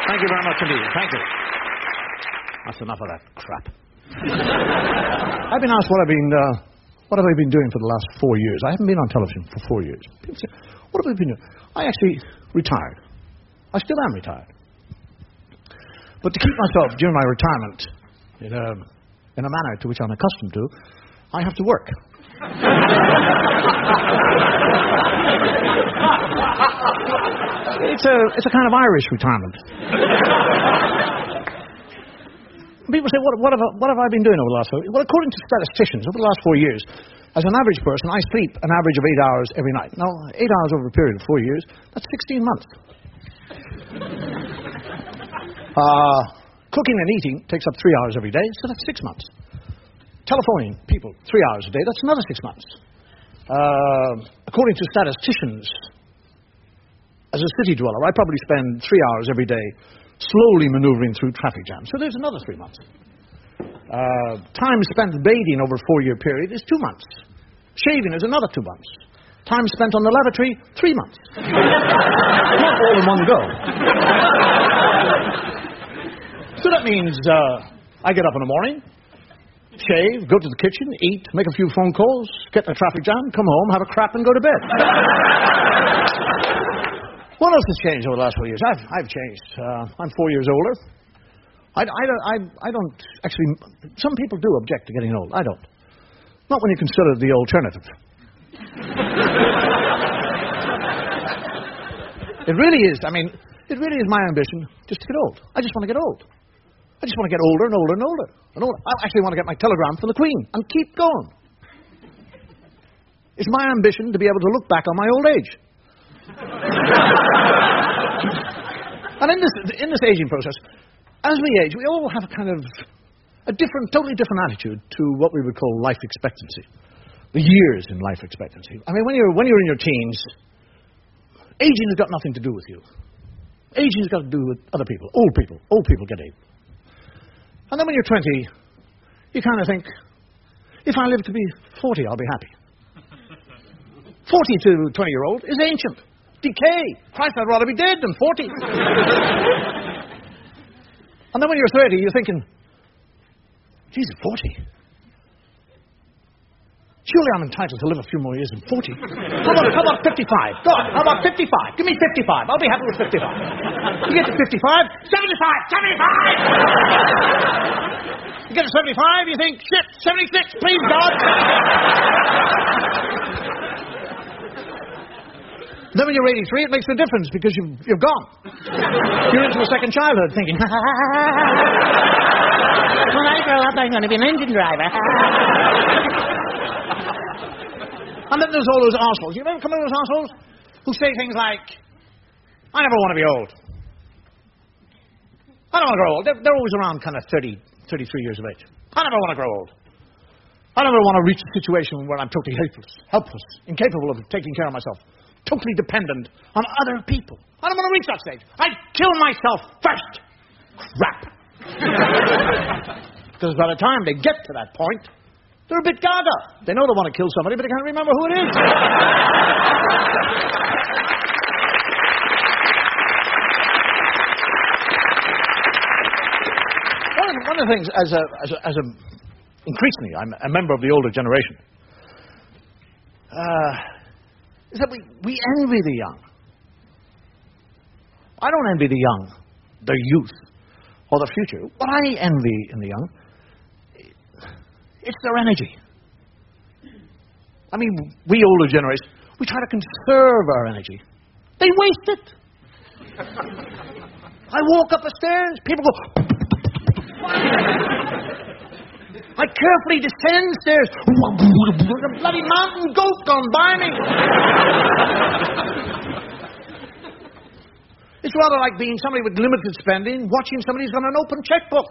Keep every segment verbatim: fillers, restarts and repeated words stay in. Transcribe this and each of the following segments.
Thank you very much indeed. Thank you. That's enough of that crap. I've been asked what I've been, uh, what have I been doing for the last four years. I haven't been on television for four years. People say, what have I been doing? I actually retired. I still am retired. But to keep myself during my retirement in a, in a manner to which I'm accustomed to, I have to work. It's a, it's a kind of Irish retirement. People say, what, what, have I, what have I been doing over the last four years? Well, according to statisticians, over the last four years, as an average person, I sleep an average of eight hours every night. Now, eight hours over a period of four years, that's sixteen months. Uh, cooking and eating takes up three hours every day, so that's six months. Telephoning people, three hours a day, that's another six months. Uh, according to statisticians, as a city dweller, I probably spend three hours every day slowly maneuvering through traffic jams. So there's another three months. Uh, time spent bathing over a four-year period is two months. Shaving is another two months. Time spent on the lavatory, three months. Not all in one go. So that means uh, I get up in the morning, shave, go to the kitchen, eat, make a few phone calls, get in a traffic jam, come home, have a crap, and go to bed. What else has changed over the last four years? I've, I've changed. Uh, I'm four years older. I, I, don't, I, I don't actually... Some people do object to getting old. I don't. Not when you consider the alternative. It really is. I mean, it really is my ambition just to get old. I just want to get old. I just want to get older and older and older. And older. I actually want to get my telegram from the Queen and keep going. It's my ambition to be able to look back on my old age. And in this, in this aging process, as we age, we all have a kind of a different, totally different attitude to what we would call life expectancy. The years in life expectancy. I mean, when you're, when you're in your teens, aging has got nothing to do with you. Aging has got to do with other people, old people. Old people get old. And then when you're twenty, you kind of think, if I live to be forty, I'll be happy. forty to twenty-year-old is ancient. Decay. Christ, I'd rather be dead than forty. And then when you're thirty, you're thinking, Jesus, forty? Surely I'm entitled to live a few more years than forty. How about, how about fifty-five? Go on, how about fifty-five? Give me fifty-five. I'll be happy with fifty-five. You get to fifty-five, seventy-five, seventy-five! You get to seventy-five, you think, shit, seventy-six, please, God! Then when you're eighty-three, it makes a difference because you've, you've gone. You're into a second childhood thinking, when I grow up, I'm going to be an engine driver. And then there's all those arseholes. You ever come to those arseholes who say things like, I never want to be old. I don't want to grow old. They're, they're always around kind of thirty, thirty-three years of age. I never want to grow old. I never want to reach a situation where I'm totally helpless, helpless, incapable of taking care of myself. Totally dependent on other people. I don't want to reach that stage. I'd kill myself first. Crap. Because by the time they get to that point, they're a bit gaga. They know they want to kill somebody, but they can't remember who it is. one, of the, one of the things, as a, as a, as a increasingly, I'm a member of the older generation, uh, is that we, we envy the young. I don't envy the young, their youth, or their future. What I envy in the young, it's their energy. I mean, we older generation, we try to conserve our energy. They waste it. I walk up the stairs, people go... I carefully descend stairs. A bloody mountain goat gone by me. It's rather like being somebody with limited spending, watching somebody who's got an open checkbook.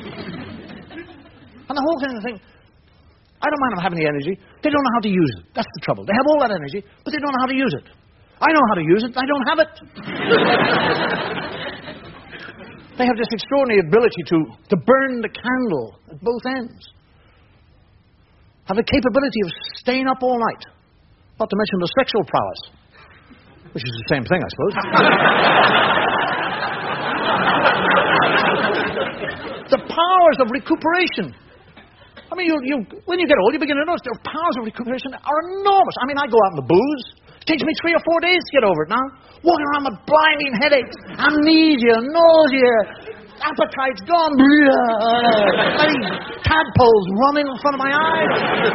And the whole thing, I think, I don't mind them having the energy. They don't know how to use it. That's the trouble. They have all that energy, but they don't know how to use it. I know how to use it. I don't have it. They have this extraordinary ability to, to burn the candle at both ends. Have the capability of staying up all night. Not to mention the sexual prowess. Which is the same thing, I suppose. The powers of recuperation. I mean, you, you, when you get old, you begin to notice the powers of recuperation are enormous. I mean, I go out in the booze. It takes me three or four days to get over it now. Walking around with blinding headaches, amnesia, nausea, appetite's gone. Bloody tadpoles running in front of my eyes.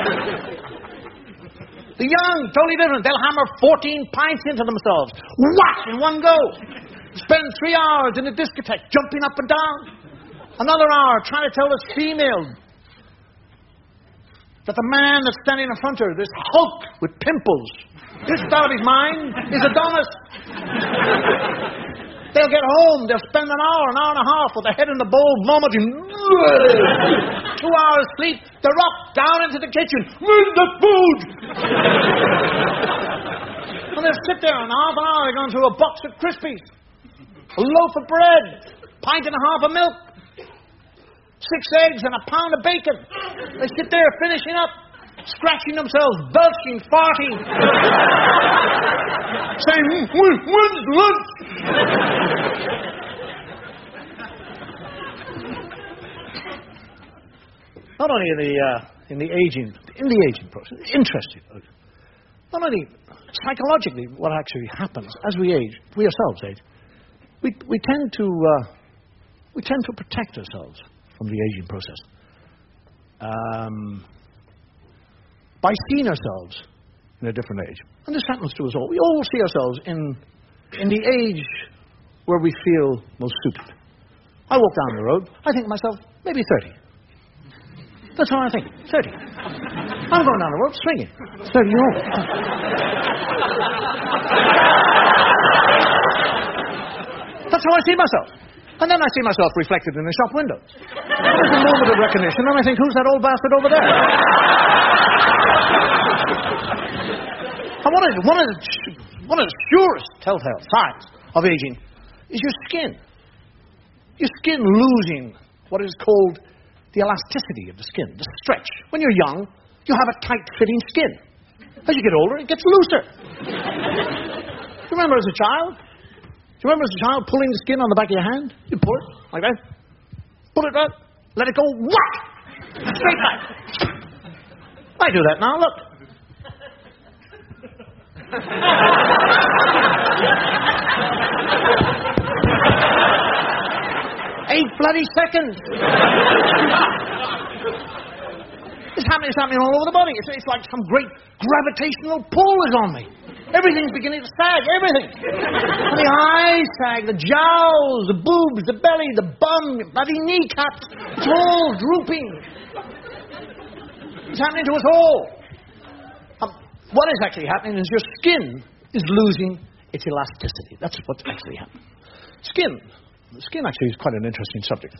The young, totally different. They'll hammer fourteen pints into themselves. Whack! In one go. Spend three hours in a discotheque, jumping up and down. Another hour trying to tell this female that the man that's standing in front of her, this hulk with pimples, this out of his mind, is Adonis. They'll get home, they'll spend an hour, an hour and a half with their head in the bowl, vomiting. Two hours sleep, they're up, down into the kitchen. Where's the food? And they'll sit there in half an hour, they're going through a box of Crispies, a loaf of bread, pint and a half of milk, six eggs and a pound of bacon. They sit there finishing up, scratching themselves, belching, farting, saying, when's lunch? Not only in the uh, in the aging, in the aging process, interesting. Not only psychologically, what actually happens as we age, we ourselves age, we we tend to uh, we tend to protect ourselves from the aging process. Um, by seeing ourselves in a different age. And this happens to us all. We all see ourselves in, in the age where we feel most suited. I walk down the road, I think to myself, maybe thirty. That's how I think, thirty. I'm going down the road swinging, thirty year old. That's how I see myself. And then I see myself reflected in the shop windows. There's a moment of recognition, and I think, who's that old bastard over there? And one of, the, one, of the, one of the surest telltale signs of aging is your skin. Your skin losing what is called the elasticity of the skin, the stretch. When you're young, you have a tight-fitting skin. As you get older, it gets looser. You remember as a child? Do you remember as a child pulling the skin on the back of your hand? You pull it, like that. Pull it right, let it go, whack! Straight back. I do that now, look. Eight bloody seconds. It's happening, it's happening all over the body. It's, it's like some great gravitational pull is on me. Everything's beginning to sag, everything. And the eyes sag, the jowls, the boobs, the belly, the bum, bloody kneecaps. It's all drooping. It's happening to us all. Um, what is actually happening is your skin is losing its elasticity. That's what's actually happening. Skin. Skin actually is quite an interesting subject.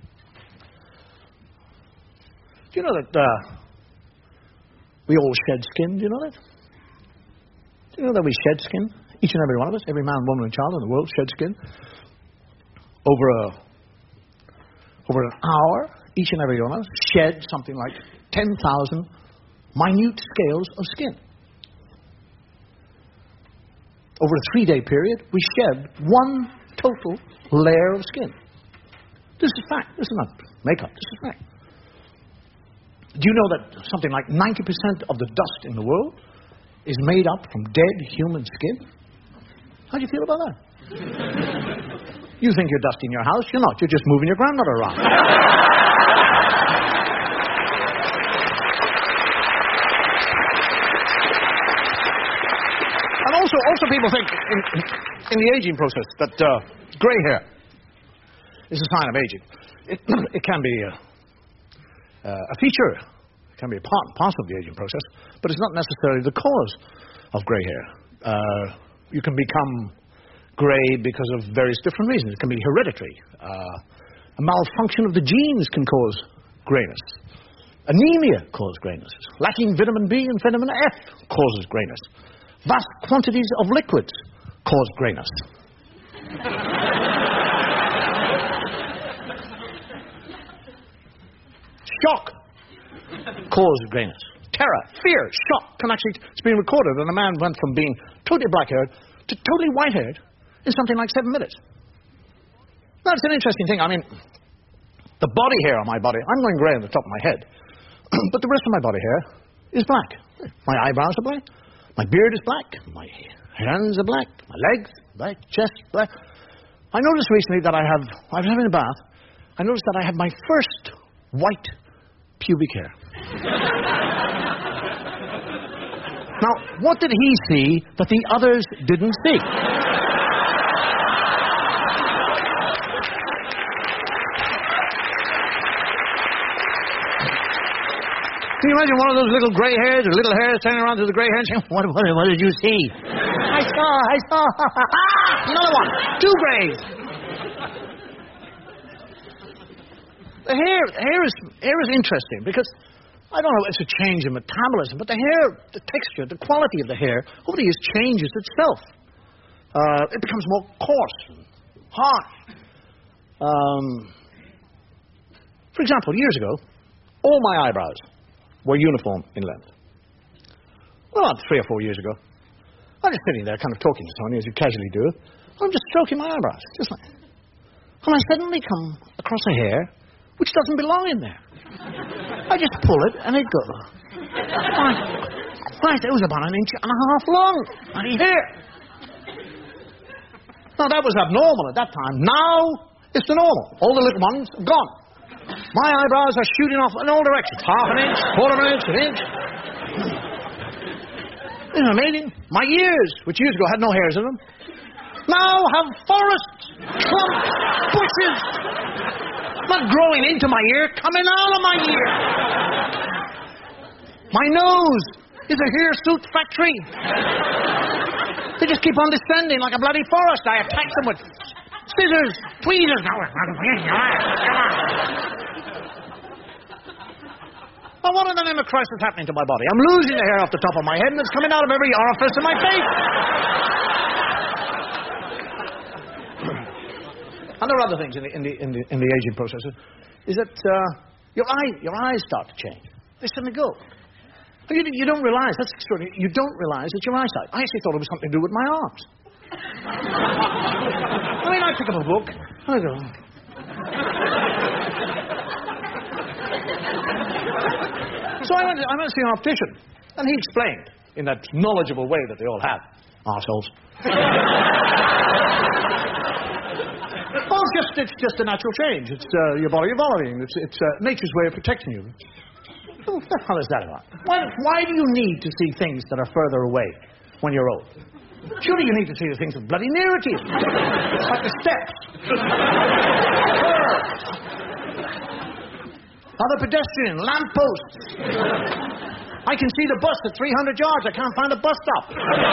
Do you know that uh, we all shed skin? Do you know that? Do you know that we shed skin? Each and every one of us, every man, woman, and child in the world shed skin. Over a over an hour, each and every one of us shed something like ten thousand minute scales of skin. Over a three-day period, we shed one total layer of skin. This is fact. This is not makeup. This is fact. Do you know that something like ninety percent of the dust in the world is made up from dead human skin? How do you feel about that? You think you're dusting your house? You're not. You're just moving your grandmother around. And also, also people think in, in the aging process that uh, grey hair is a sign of aging. It, it can be uh, uh, a feature, it can be a part, part of the aging process, but it's not necessarily the cause of grey hair. Uh, you can become grey because of various different reasons. It can be hereditary. Uh, a malfunction of the genes can cause greyness. Anemia causes greyness. Lacking vitamin B and vitamin F causes greyness. Vast quantities of liquids cause greyness. Shock causes greyness. Terror, fear, shock can actually, it's been recorded that a man went from being totally black-haired to totally white-haired in something like seven minutes. That's an interesting thing. I mean, The body hair on my body, I'm going grey on the top of my head. But the rest of my body hair is black. My eyebrows are black. My beard is black. My hands are black. My legs, black. Chest, black. I noticed recently that I have, I was having a bath, I noticed that I have my first white pubic hair. Now, what did he see that the others didn't see? Can you imagine one of those little grey hairs, or little hairs turning around to the grey hair and saying, what, what, what did you see? I saw, I saw. Ah! Another one. Two greys. The hair, hair is, hair is interesting because, I don't know, it's a change in metabolism, but the hair, the texture, the quality of the hair, over the years changes itself. Uh, it becomes more coarse and harsh. Um, for example, years ago, all my eyebrows were uniform in length. Well, about three or four years ago, I was just sitting there kind of talking to someone, as you casually do. I'm just stroking my eyebrows, just like... And I suddenly come across a hair which doesn't belong in there. I just pull it, and it goes... Christ, it was about an inch and a half long, bloody hair. Now, that was abnormal at that time. Now, it's the normal. All the little ones are gone. My eyebrows are shooting off in all directions. Half an inch, quarter of an inch, an inch. Isn't it amazing? My ears, which years ago had no hairs in them, now have forests, clumps, bushes. Not growing into my ear, coming out of my ear. My nose is a hirsute factory. They just keep on descending like a bloody forest. I attack them with scissors, tweezers. Well, what in the name of Christ is happening to my body? I'm losing the hair off the top of my head, and it's coming out of every orifice in my face. And there are other things in the in the in the, in the aging process. Is that uh, your eye your eyes start to change? They suddenly go. You, you don't realize that's extraordinary. You don't realize it's your eyesight. I actually thought it was something to do with my arms. I mean, I pick up a book and I go. So I went, to, I went to see an optician, and he explained, in that knowledgeable way that they all have, arseholes. Well, it's just, it's just a natural change. It's uh, your body evolving. It's, it's uh, nature's way of protecting you. What the hell is that about? Why, why do you need to see things that are further away when you're old? Surely you need to see the things that bloody near to you. Like the steps. Other pedestrian, lampposts. I can see the bus at three hundred yards. I can't find a bus stop.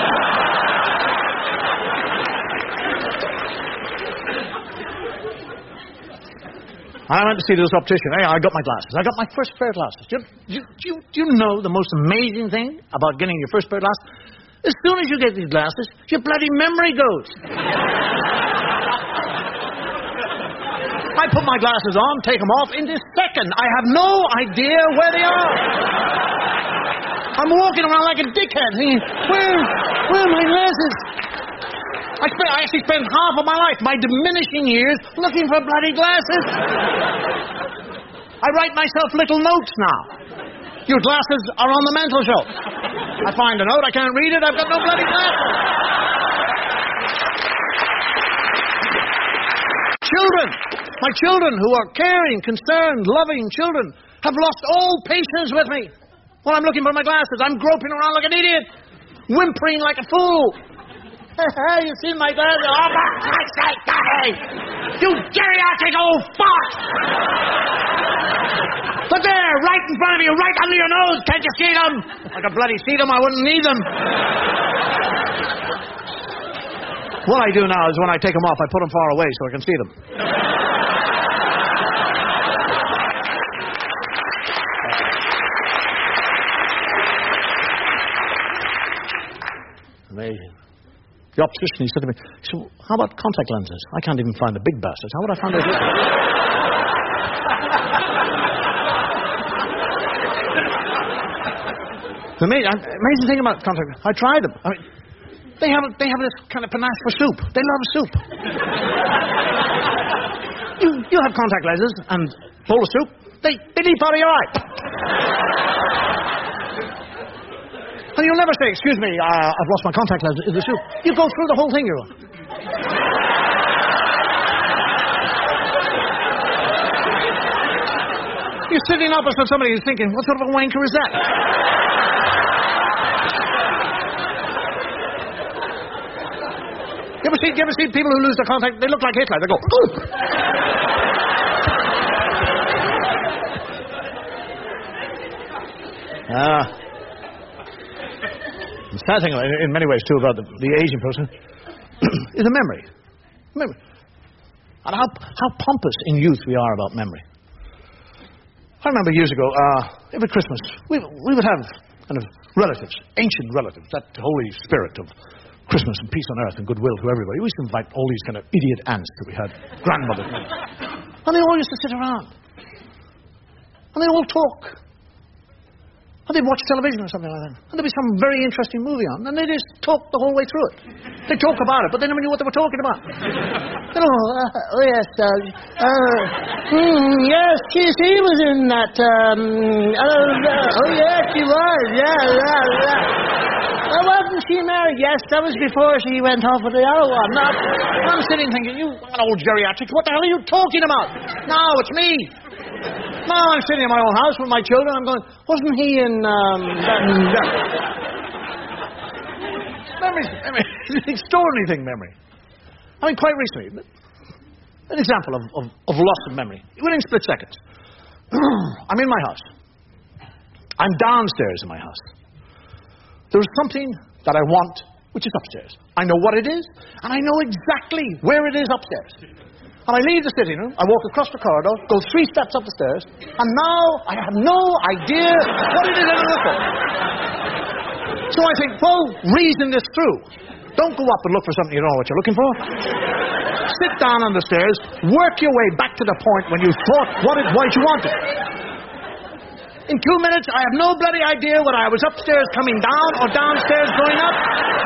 I went to see this optician. Hey, I got my glasses. I got my first pair of glasses. Do you, do, you, do you know the most amazing thing about getting your first pair of glasses? As soon as you get these glasses, your bloody memory goes. I put my glasses on, take them off in this second. I have no idea where they are. I'm walking around like a dickhead thinking, where, where are my glasses? I, spent, I actually spent half of my life, my diminishing years, looking for bloody glasses. I write myself little notes now. Your glasses are on the mantel-shelf. I find a note, I can't read it, I've got no bloody glasses. Children, my children who are caring, concerned, loving children have lost all patience with me. While I'm looking for my glasses, I'm groping around like an idiot, whimpering like a fool. You see my glasses? Oh, for Christ's sake, Daddy! You geriatric old fart! But there, right in front of you, right under your nose, can't you see them? If I could bloody see them, I wouldn't need them. What I do now is when I take them off, I put them far away so I can see them. Amazing. The optician, he said to me, so how about contact lenses? I can't even find the big bastards. How would I find those? The amazing, amazing thing about contact lenses, I tried them. I mean, they have, they have this kind of panache for soup. They love soup. You you have contact lenses and bowl of soup, they, they leap out of your eye. And you'll never say, excuse me, uh, I've lost my contact lenses in the soup. You go through the whole thing, you go. You're sitting opposite somebody who's thinking, what sort of a wanker is that? You ever see, you ever see people who lose their contact? They look like Hitler. They go, ooh. Ah. The sad thing, in many ways, too, about the, the aging process is a memory. Memory. And how, how pompous in youth we are about memory. I remember years ago, uh, every Christmas, we, we would have kind of relatives, ancient relatives, that holy spirit of Christmas and peace on earth and goodwill to everybody. We used to invite all these kind of idiot aunts that we had, grandmothers. And they all used to sit around. And they all talk. And they'd watch television or something like that. And there'd be some very interesting movie on. And they just talk the whole way through it. They talk about it, but they never knew what they were talking about. You know, uh, oh yes, uh, uh, mm, yes, she, she was in that, um, uh, uh, oh yes, she was, yeah, yeah, yeah. Well, wasn't she married? Yes, that was before she went off with the other one. Now, I'm sitting thinking, you old geriatrics, what the hell are you talking about? No, it's me. No, I'm sitting in my own house with my children. I'm going, wasn't he in, um, that, that. Memory, memory, it's an extraordinary thing, memory. I mean, quite recently, an example of, of, of loss of memory. Within split seconds. I'm in my house. I'm downstairs in my house. There is something that I want, which is upstairs. I know what it is, and I know exactly where it is upstairs. And I leave the sitting room, I walk across the corridor, go three steps up the stairs, and now I have no idea what it is I'm looking for. So I think, well, reason this through. Don't go up and look for something you don't know what you're looking for. Sit down on the stairs, work your way back to the point when you thought what it was you wanted. In two minutes, I have no bloody idea whether I was upstairs coming down or downstairs going up.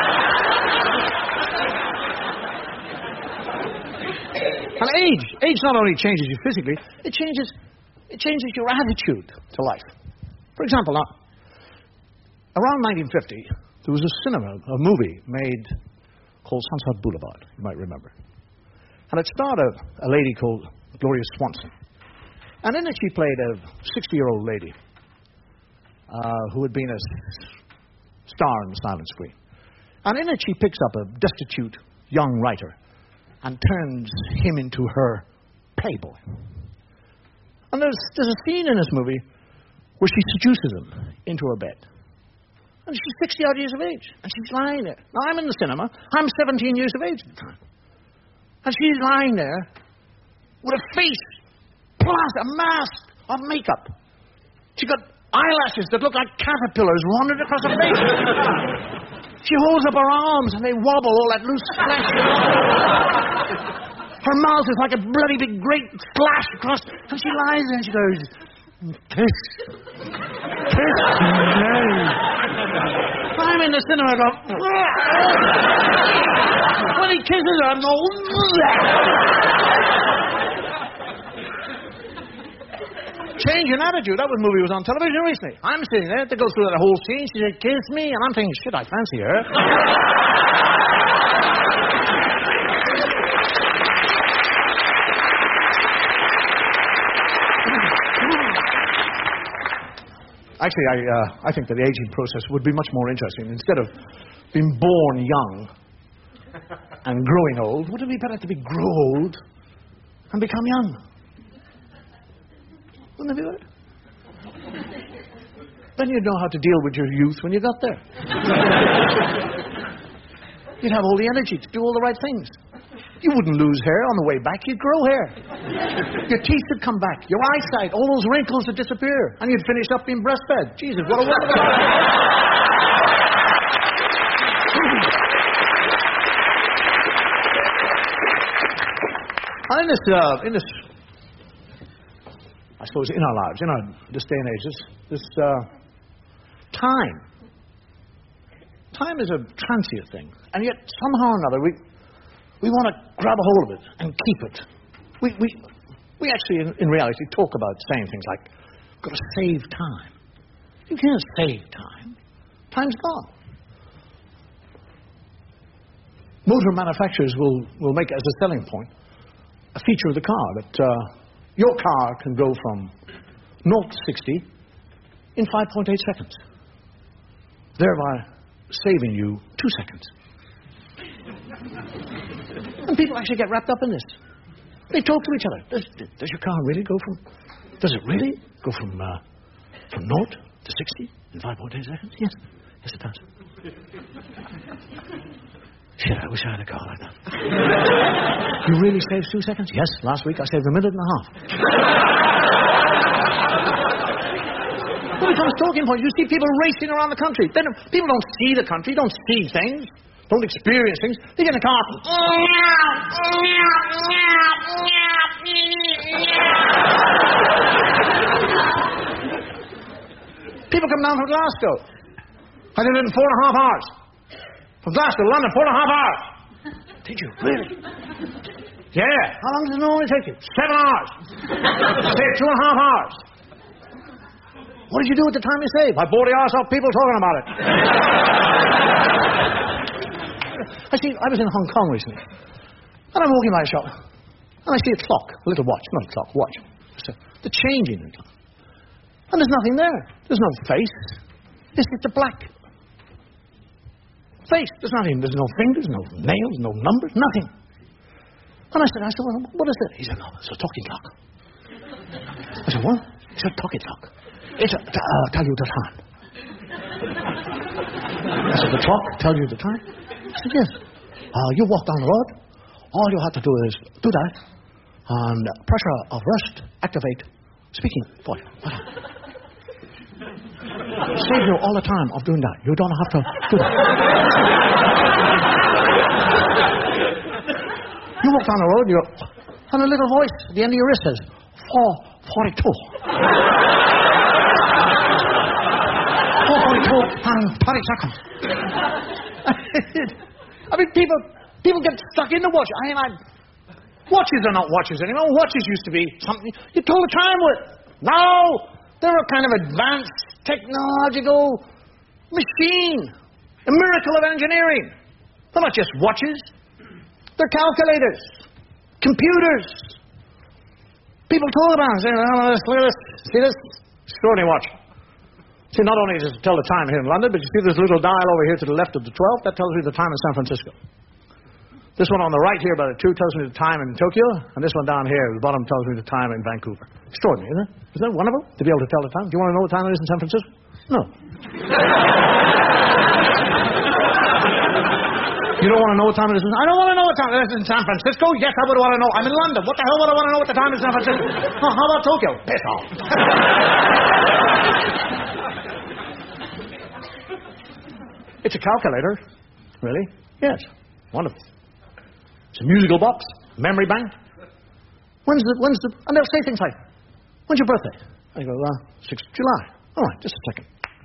And age, age not only changes you physically, it changes, it changes your attitude to life. For example, now, around nineteen fifty, there was a cinema, a movie made called Sunset Boulevard, you might remember. And it starred a, a lady called Gloria Swanson. And in it she played a sixty-year-old lady uh, who had been a star on the silent screen. And in it she picks up a destitute young writer and turns him into her playboy. And there's, there's a scene in this movie where she seduces him into her bed. And she's sixty-odd years of age. And she's lying there. Now, I'm in the cinema. I'm seventeen years of age at the time. And she's lying there with a face, plus a mask of makeup. She got eyelashes that look like caterpillars running across her face. She holds up her arms and they wobble, all that loose flesh. Her mouth is like a bloody big great splash across. And she lies there and she goes, kiss. Kiss me. I'm in the cinema going, when he kisses her, I'm going, change in attitude. That was movie was on television recently. I'm sitting there to go through that whole scene. She said, kiss me. And I'm thinking, shit, I fancy her. Actually, I, uh, I think that the aging process would be much more interesting. Instead of being born young and growing old, wouldn't it be better to be grow old and become young? Wouldn't it be better? Then you'd know how to deal with your youth when you got there. You'd have all the energy to do all the right things. You wouldn't lose hair on the way back. You'd grow hair. Your teeth would come back. Your eyesight, all those wrinkles would disappear. And you'd finish up being breastfed. Jesus, what a wonderful... And in this, uh, in this, I suppose, in our lives, in our this day and age, this, this uh, time, time is a transient thing, and yet somehow or another we we want to grab a hold of it and keep it. We we We actually, in, in reality, talk about saying things like, got to save time. You can't save time. Time's gone. Motor manufacturers will, will make as a selling point a feature of the car that uh, your car can go from zero to sixty in five point eight seconds, thereby saving you two seconds. And people actually get wrapped up in this. They talk to each other. Does, does your car really go from, does it really go from, uh, from zero to sixty in five point eight seconds? Yes. Yes, it does. Shit, I wish I had a car like that. You really saved two seconds? Yes, last week I saved a minute and a half. Well, it becomes talking points. You see people racing around the country. Then people don't see the country, don't see things, don't experience things. They get in the car. People come down from Glasgow. I did it in four and a half hours. From Glasgow to London, four and a half hours. Did you really? Yeah. How long does it normally take you? Seven hours. Saved two and a half hours. What did you do with the time you saved? I bore the arse off people talking about it. I see, I was in Hong Kong recently, and I'm walking by a shop, and I see a clock, a little watch, not a clock, watch. So the changing in the clock. And there's nothing there. There's no face. It's just a black face. There's nothing. There's no fingers, no nails, no numbers, nothing. And I said, I said, well, what is it? He said, no, it's a talking clock. I said, what? He said, talking clock. It's a, to, uh, tell you the time. I said, the clock tell you the time? I said, yes. Uh, you walk down the road. All you have to do is do that. And pressure of rest, activate, speaking for you. Save you all the time of doing that. You don't have to do that. You walk down the road, you and a little voice at the end of your wrist says, four forty-two. four forty-two and thirty seconds. I mean, people people get stuck in the watch. I mean, I, watches are not watches anymore. Watches used to be something you told the time with. Now, they're a kind of advanced technological machine. A miracle of engineering. They're not just watches. They're calculators. Computers. People talk about it. Say, oh, look at this. See this? Extraordinary watch. See, not only does it tell the time here in London, but you see this little dial over here to the left of the twelve? That tells me the time in San Francisco. This one on the right here by the two tells me the time in Tokyo, and this one down here at the bottom tells me the time in Vancouver. Extraordinary, isn't it? Isn't that wonderful to be able to tell the time? Do you want to know what time it is in San Francisco? No. You don't want to know what time it is in... I don't want to know what time it is in San Francisco. Yes, I would want to know. I'm in London. What the hell would I want to know what the time is in San Francisco? Oh, how about Tokyo? Piss off. It's a calculator. Really? Yes. Wonderful. It's a musical box, memory bank. When's the, when's the, and they'll say things like, when's your birthday? I go, uh, sixth of July. All right, just a second.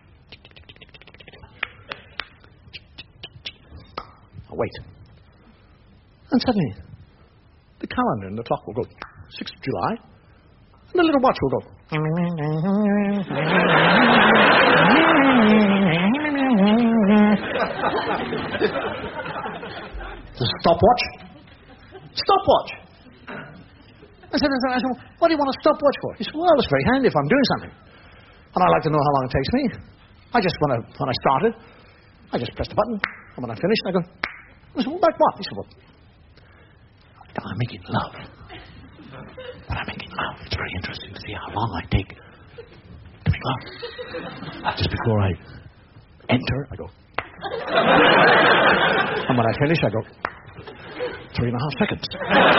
I'll wait. And suddenly, the calendar and the clock will go, sixth of July, and the little watch will go. The stopwatch. Stopwatch. I said, I said, what do you want a stopwatch for? He said, well, it's very handy if I'm doing something. And I like to know how long it takes me. I just, when I, when I started, I just press the button. And when I finished, I go, I said, well, like what? He said, well, I'm making love. When I'm making love, it's very interesting to see how long I take to make love. Just before I enter, I go. And when I finish, I go, three and a half seconds.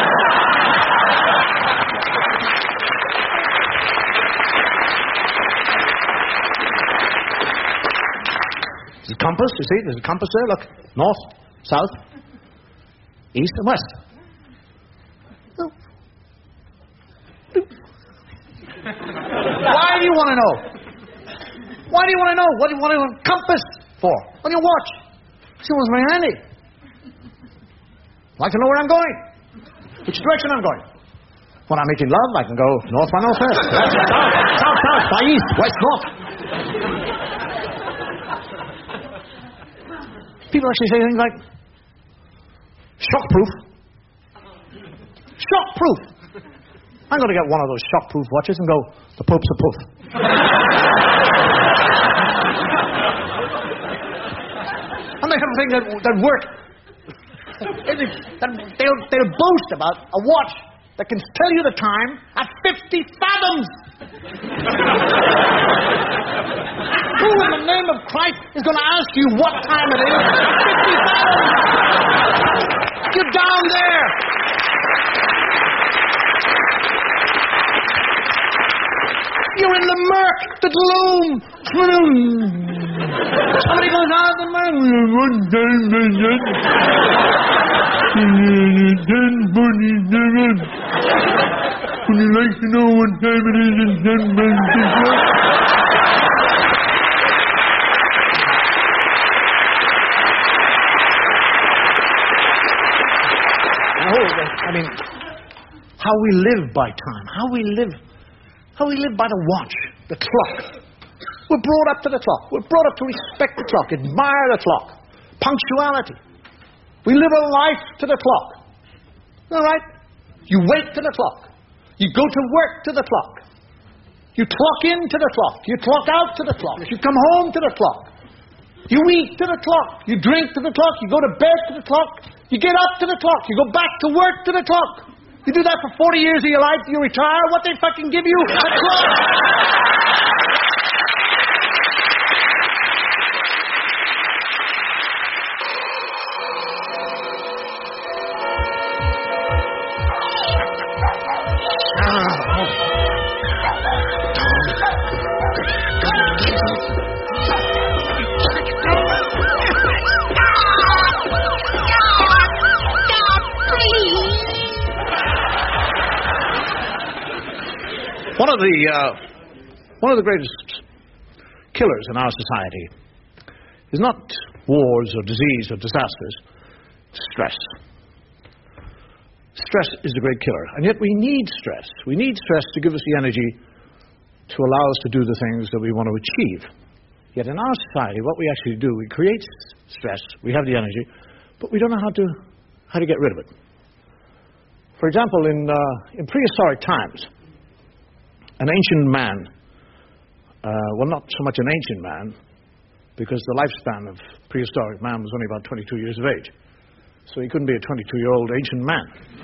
There's a compass, you see? There's a compass there, look. North, south, east and west. Oh. Why do you want to know? Why do you want to know? What do you want a compass for? On your watch. See what's very handy. I'd like to know where I'm going. Which direction I'm going. When I'm making love, I can go north by northwest, west by south, south, south, by east, west, north. People actually say things like, shockproof. Shockproof. I'm going to get one of those shockproof watches and go, the Pope's a poof. And they have a thing that, that work. that they'll, they'll boast about a watch that can tell you the time at fifty fathoms. Who in the name of Christ is going to ask you what time it is at fifty fathoms? You're down there. You're in the murk, the gloom. Somebody goes out of the murk. Would you like to know what time it is in San Francisco? I mean, how we live by time, how we live, how we live by the watch, the clock. We're brought up to the clock. We're brought up to respect the clock, admire the clock, punctuality. We live a life to the clock. All right? You wait to the clock. You go to work to the clock. You clock in to the clock. You clock out to the clock. You come home to the clock. You eat to the clock. You drink to the clock. You go to bed to the clock. You get up to the clock. You go back to work to the clock. You do that for forty years of your life. You retire. What they fucking give you? A clock. One of the uh, one of the greatest killers in our society is not wars or disease or disasters. Stress. Stress is the great killer, and yet we need stress. We need stress to give us the energy to allow us to do the things that we want to achieve. Yet in our society, what we actually do, we create stress. We have the energy, but we don't know how to how to get rid of it. For example, in uh, in prehistoric times, an ancient man, uh, well, not so much an ancient man, because the lifespan of prehistoric man was only about twenty-two years of age. So he couldn't be a twenty-two-year-old ancient man.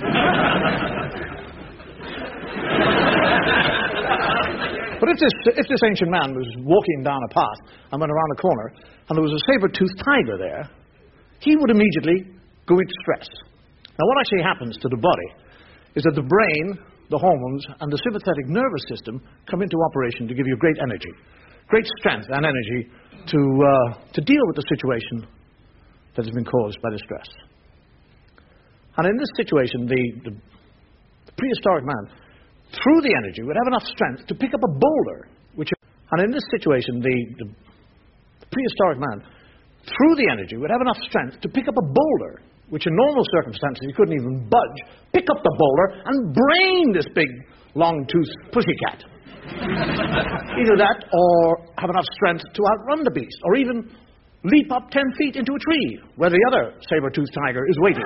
But if this, if this ancient man was walking down a path and went around a corner, and there was a saber-toothed tiger there, he would immediately go into stress. Now, what actually happens to the body is that the brain, the hormones, and the sympathetic nervous system come into operation to give you great energy, great strength and energy to, uh, to deal with the situation that has been caused by the stress. And in this situation, the, the, the prehistoric man, through the energy, would have enough strength to pick up a boulder, which, and in this situation, the, the, the prehistoric man, through the energy, would have enough strength to pick up a boulder, which in normal circumstances he couldn't even budge, pick up the boulder and brain this big, long-toothed pussycat. Either that or have enough strength to outrun the beast, or even leap up ten feet into a tree where the other saber-toothed tiger is waiting.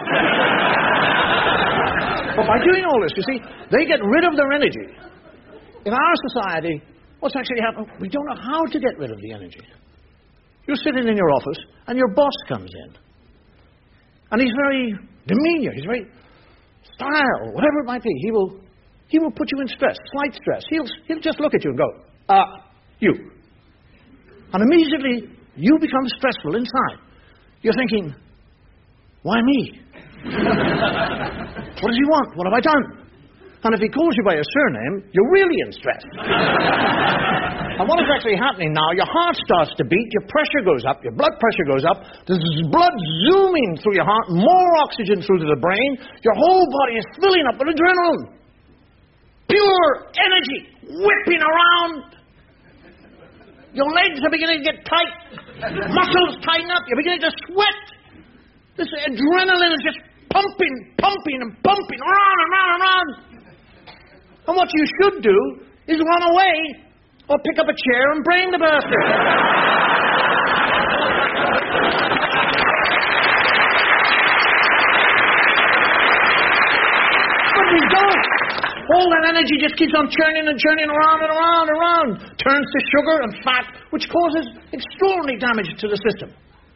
But by doing all this, you see, they get rid of their energy. In our society, what's actually happening, we don't know how to get rid of the energy. You're sitting in your office and your boss comes in. And he's very demeanor, he's very style, whatever it might be. He will, he will put you in stress, slight stress. He'll, he'll just look at you and go, ah, uh, you. And immediately, you become stressful inside. You're thinking, why me? What does he want? What have I done? And if he calls you by your surname, you're really in stress. And what is actually happening now, your heart starts to beat, your pressure goes up, your blood pressure goes up, there's blood zooming through your heart, more oxygen through to the brain, your whole body is filling up with adrenaline. Pure energy whipping around. Your legs are beginning to get tight, muscles tighten up, you're beginning to sweat. This adrenaline is just pumping, pumping, and pumping, around and round and round. And what you should do is run away or pick up a chair and brain the bastard. But we don't. All that energy just keeps on churning and churning around and around and around. Turns to sugar and fat, which causes extraordinary damage to the system.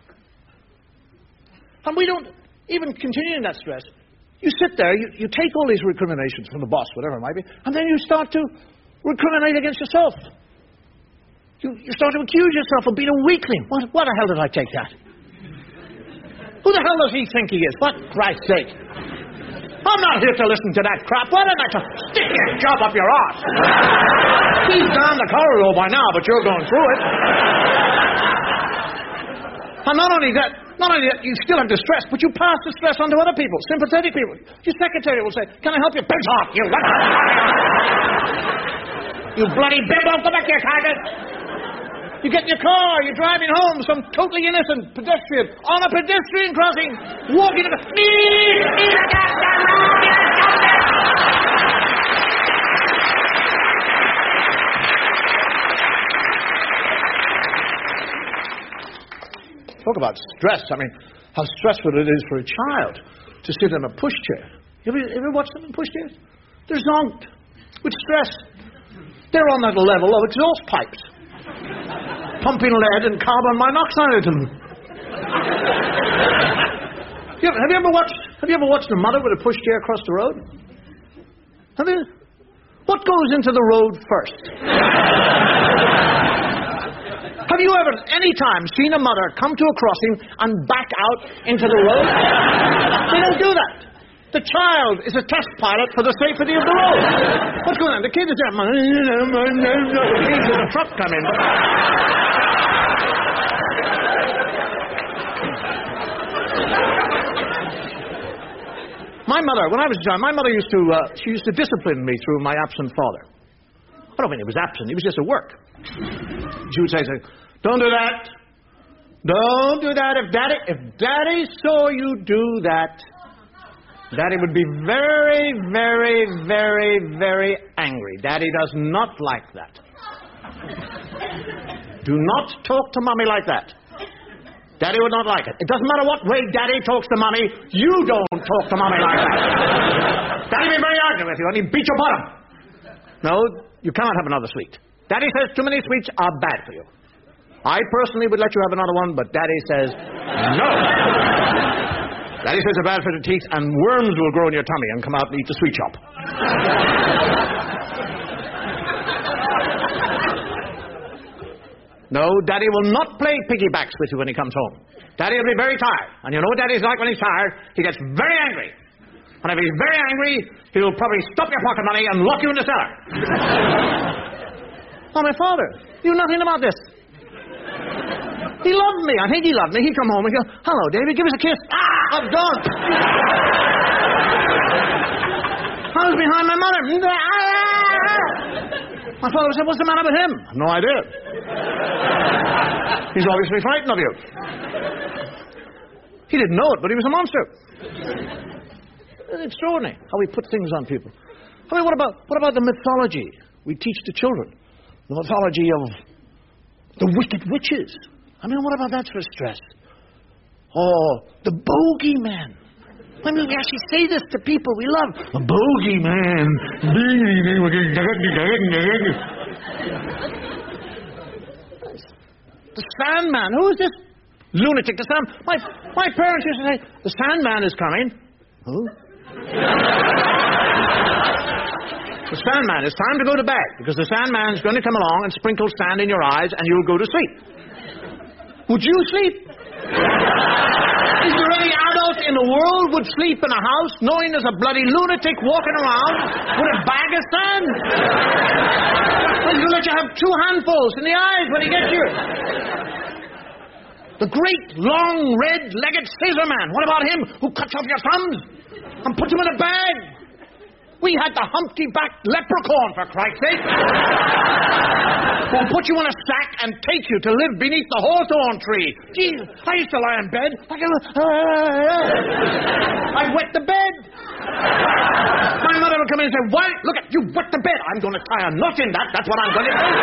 And we don't even continue in that stress. You sit there, you, you take all these recriminations from the boss, whatever it might be, and then you start to recriminate against yourself. You, you start to accuse yourself of being a weakling. What, what the hell did I take that? Who the hell does he think he is? What Christ's sake? I'm not here to listen to that crap. Why don't I just stick your job up your arse? He's down the corridor by now, but you're going through it. And not only that, not only that, you still have distress, but you pass the stress on to other people, sympathetic people. Your secretary will say, "Can I help you?" "Pigs off, you what?" "You bloody bimbo, go back to your target." You get in your car, you're driving home, some totally innocent pedestrian on a pedestrian crossing, walking in the... Talk about stress. I mean, how stressful it is for a child to sit in a pushchair. You ever, ever watch them in pushchairs? They're zonked with stress. They're on that level of exhaust pipes, pumping lead and carbon monoxide into them. You ever, have you ever watched? Have you ever watched a mother with a pushchair across the road? Have you? What goes into the road first? Have you ever, any time, seen a mother come to a crossing and back out into the road? They don't do that. The child is a test pilot for the safety of the road. What's going on? The kid is there. There's a truck coming. My mother, when I was young, my mother used to, uh, she used to discipline me through my absent father. I don't mean he was absent, he was just at work. She would say, "Don't do that. Don't do that. If Daddy, if Daddy saw you do that, Daddy would be very, very, very, very angry. Daddy does not like that. Do not talk to Mommy like that. Daddy would not like it. It doesn't matter what way Daddy talks to Mommy, you don't talk to Mommy like that. Daddy will be very angry with you and he'll beat your bottom. No, you cannot have another sweet. Daddy says too many sweets are bad for you. I personally would let you have another one, but Daddy says no. Daddy says they're bad for the teeth, and worms will grow in your tummy and come out and eat the sweet shop. No, Daddy will not play piggybacks with you when he comes home. Daddy will be very tired. And you know what Daddy's like when he's tired? He gets very angry. And if he's very angry, he'll probably stop your pocket money and lock you in the cellar. Oh, my father, knew nothing about this. He loved me. I think he loved me. He'd come home and go, "Hello, David, give us a kiss." "Ah, I'm done." I was behind my mother. My father said, "What's the matter with him?" "No idea. He's obviously frightened of you." He didn't know it, but he was a monster. It's extraordinary how we put things on people. I mean, what about what about the mythology we teach the children? The mythology of the wicked witches. I mean, what about that for stress? Oh, the bogeyman. I mean, we actually say this to people we love. A bogeyman. The Sandman. Who is this lunatic? The Sand. My my parents used to say, "The Sandman is coming." Who? The Sandman. It's time to go to bed because the Sandman's going to come along and sprinkle sand in your eyes, and you'll go to sleep. Would you sleep? Is there any adult in the world would sleep in a house knowing there's a bloody lunatic walking around with a bag of sand? Well, he'll let you have two handfuls in the eyes when he gets you. The great, long, red-legged scissor man. What about him who cuts off your thumbs and puts them in a bag? We had the humpty-backed leprechaun, for Christ's sake. Who'll put you in a sack and take you to live beneath the hawthorn tree. Jesus, I used to lie in bed. I go, I'd wet the bed. My mother would come in and say, why? Look at you, wet the bed. I'm going to tie a knot in that. That's what I'm going to do.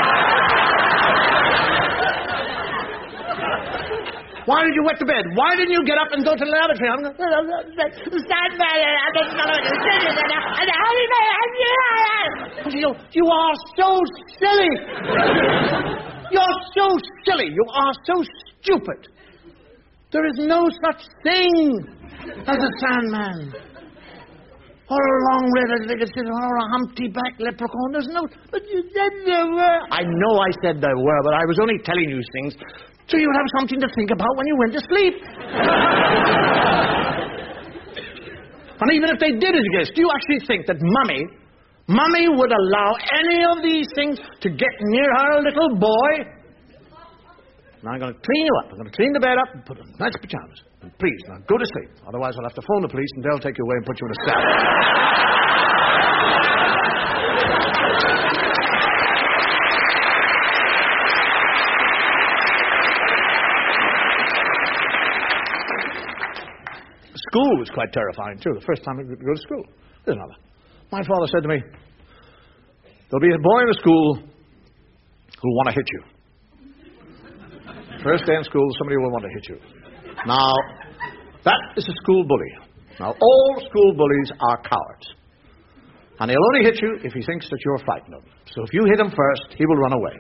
Why did you wet the bed? Why didn't you get up and go to the lavatory? I'm going, you, you are so silly. You're so silly. You are so stupid. There is no such thing as a Sandman. Or a long-red, or a humpty-backed leprechaun. There's no... But you said there were. I know I said there were, but I was only telling you things so you would have something to think about when you went to sleep. And even if they did exist, do you actually think that Mummy, Mummy would allow any of these things to get near her little boy? Now I'm going to clean you up. I'm going to clean the bed up and put on nice pajamas. And please, now go to sleep. Otherwise I'll have to phone the police and they'll take you away and put you in a cell. School was quite terrifying, too. The first time I could go to school. There's another. My father said to me, there'll be a boy in the school who'll want to hit you. First day in school, somebody will want to hit you. Now, that is a school bully. Now, all school bullies are cowards. And he'll only hit you if he thinks that you're fighting him. So if you hit him first, he will run away.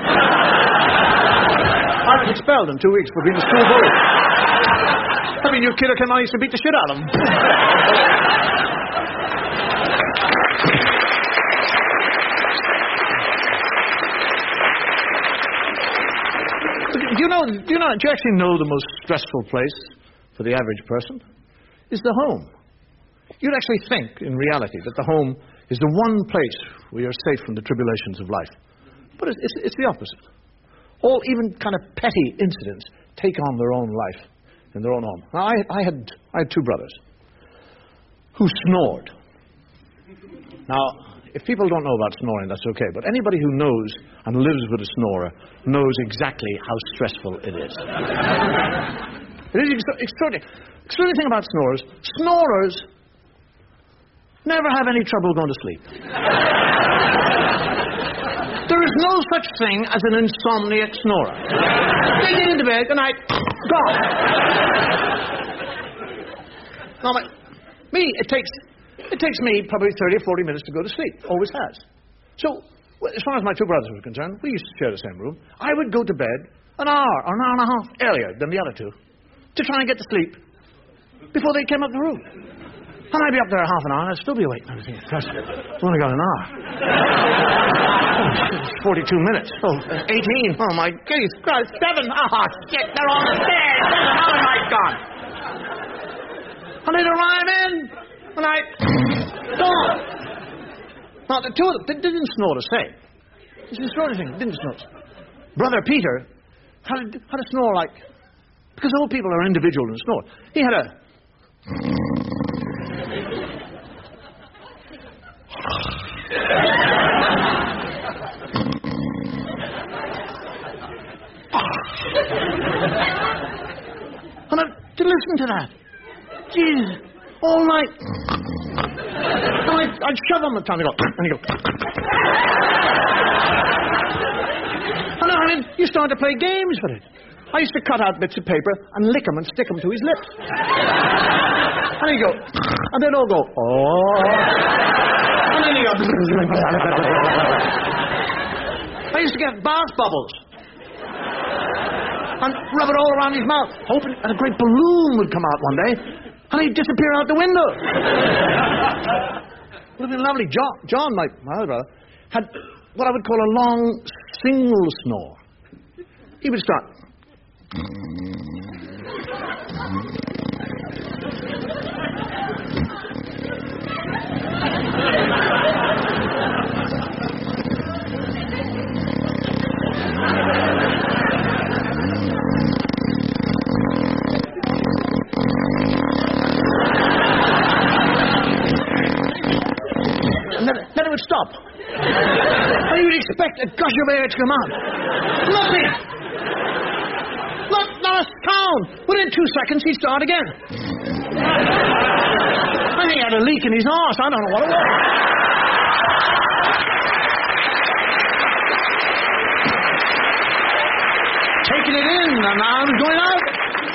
I was expelled in two weeks for being a school bully. I mean, your kid came out, I used to beat the shit out of him. Do you know, do you know, do you actually know the most stressful place for the average person is the home? You'd actually think, in reality, that the home is the one place where you're safe from the tribulations of life. But it's, it's, it's the opposite. All even kind of petty incidents take on their own life in their own home. Now, I, I, had, I had two brothers who snored. Now, if people don't know about snoring, that's okay. But anybody who knows and lives with a snorer knows exactly how stressful it is. It is extra- extraordinary. Extraordinary thing about snorers, snorers never have any trouble going to sleep. There is no such thing as an insomniac snorer. They get into bed, good night, gone. Now, my, me, it takes... It takes me probably thirty or forty minutes to go to sleep. Always has. So, as far as my two brothers were concerned, we used to share the same room. I would go to bed an hour or an hour and a half earlier than the other two to try and get to sleep before they came up the room. And I'd be up there half an hour and I'd still be awake. And I was thinking, gosh, I've only got an hour. Oh, forty-two minutes. Oh, eighteen. Oh, my goodness Christ. Seven. Oh, shit, they're on the stairs. Seven. How am I gone? And they'd arrive in. And I... Gone. Now, the two of them, they didn't snore the same. It's an extraordinary thing. They didn't snore. Brother Peter had a, had a snore like... Because all people are individual and snore. He had a... And I... To listen to that. Jesus... All night. And I'd, I'd shove him at the time and go, and he'd go. And I mean, you started to play games with it. I used to cut out bits of paper and lick them and stick them to his lips. And he'd go, and they'd all go, oh. And then he'd go. I used to get bath bubbles. And rub it all around his mouth, hoping, and a great balloon would come out one day. And he'd disappear out the window. It would have been lovely. John, John my, my other brother, had what I would call a long, single snore. He would start... And then, then it would stop. And you would expect a gush of air to come out. Nothing. Not, not a sound. Within two seconds, he'd start again. I think he had a leak in his arse. I don't know what it was. Taking it in, and now I'm going out.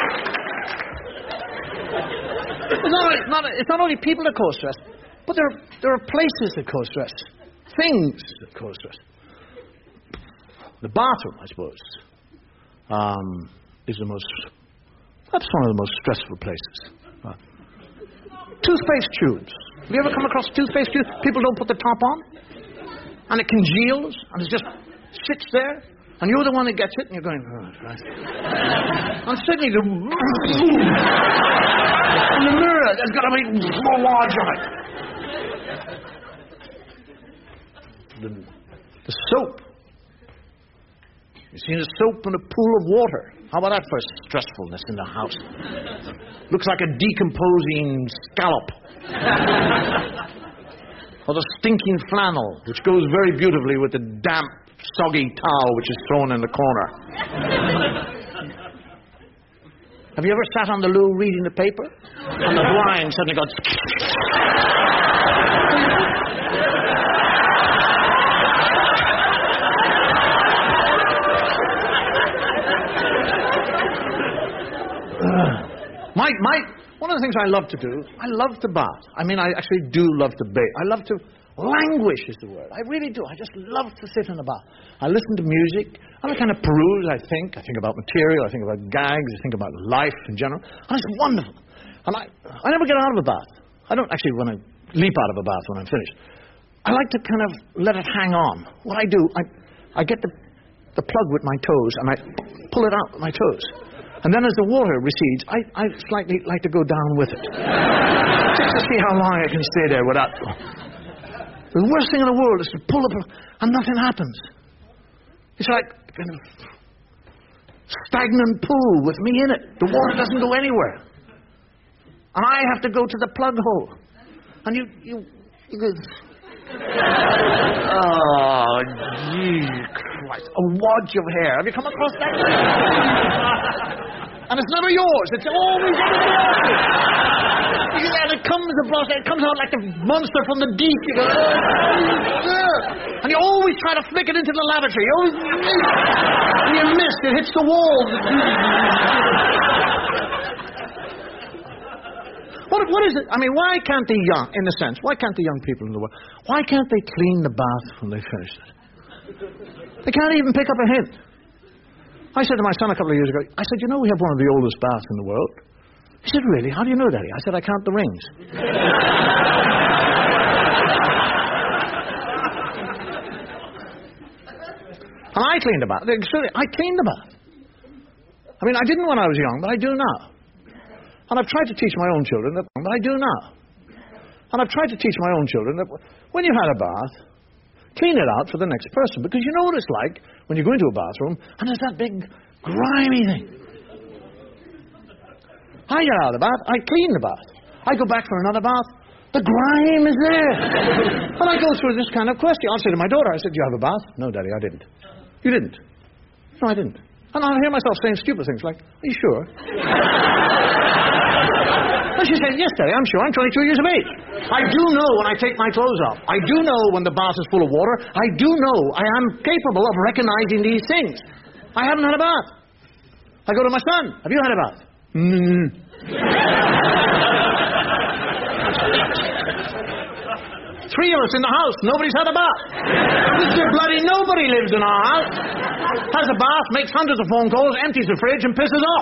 It's not, only, not, it's not only people that cause stress, but there are, there are places that cause stress. Things that cause stress. The bathroom, I suppose, um, is the most, that's one of the most stressful places. Uh, toothpaste tubes. Have you ever come across toothpaste tubes? People don't put the top on, and it congeals, and it just sits there, and you're the one that gets it, and you're going, oh, right. And suddenly the... in the mirror, there's got to be more large on it. The, the soap. You've seen a soap in a pool of water. How about that for stressfulness in the house? Looks like a decomposing scallop. Or the stinking flannel, which goes very beautifully with the damp, soggy towel which is thrown in the corner. Have you ever sat on the loo reading the paper? And the blind suddenly goes... my, my, one of the things I love to do, I love to bath. I mean, I actually do love to bathe. I love to... Languish is the word. I really do. I just love to sit in a bath. I listen to music. I'm a kind of peruse, I think. I think about material. I think about gags. I think about life in general. And it's wonderful. And I, I never get out of a bath. I don't actually want to leap out of a bath when I'm finished. I like to kind of let it hang on. What I do, I, I get the, the plug with my toes and I pull it out with my toes. And then as the water recedes, I, I slightly like to go down with it. Just to see how long I can stay there without... The worst thing in the world is to pull up and nothing happens. It's like a kind of stagnant pool with me in it. The water doesn't go anywhere. And I have to go to the plug hole. And you... you, you go... Oh, Jesus Christ. A wadge of hair. Have you come across that? And it's never yours. It's always everybody else's. And it comes across, it comes out like the monster from the deep. You go, oh, and you always try to flick it into the lavatory. You always, and you miss. It hits the wall. What, what is it? I mean, why can't the young, in a sense, why can't the young people in the world, why can't they clean the bath when they finish it? They can't even pick up a hint. I said to my son a couple of years ago, I said, you know, we have one of the oldest baths in the world. He said, really? How do you know, Daddy? I said, I count the rings. And I cleaned the bath. I cleaned the bath. I mean, I didn't when I was young, but I do now. And I've tried to teach my own children that, but I do now. And I've tried to teach my own children that when you've had a bath, clean it out for the next person. Because you know what it's like when you go into a bathroom and there's that big, grimy thing. I get out of the bath, I clean the bath. I go back for another bath, the grime is there. And I go through this kind of question. I'll say to my daughter, I said, do you have a bath? No, Daddy, I didn't. You didn't? No, I didn't. And I'll hear myself saying stupid things like, are you sure? And she said, yes, Daddy, I'm sure. I'm twenty-two years of age. I do know when I take my clothes off. I do know when the bath is full of water. I do know I am capable of recognizing these things. I haven't had a bath. I go to my son, have you had a bath? Mm. Three of us in the house. Nobody's had a bath. Mister Bloody nobody lives in our house. Has a bath, makes hundreds of phone calls, empties the fridge and pisses off.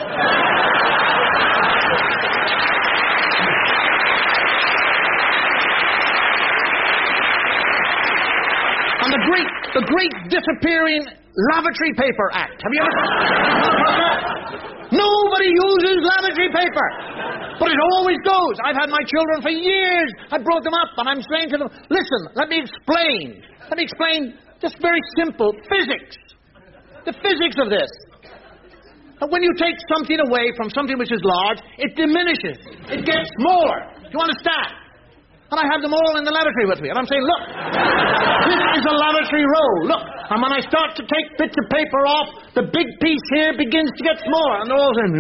And the great, the great disappearing lavatory paper act. Have you ever heard that? Nobody uses lavatory paper. But it always goes. I've had my children for years. I brought them up and I'm saying to them, listen, let me explain. Let me explain just very simple physics. The physics of this. And when you take something away from something which is large, it diminishes. It gets smaller. Do you understand? And I have them all in the lavatory with me. And I'm saying, look, this is a lavatory roll. Look. And when I start to take bits of paper off, the big piece here begins to get smaller. And they're all saying,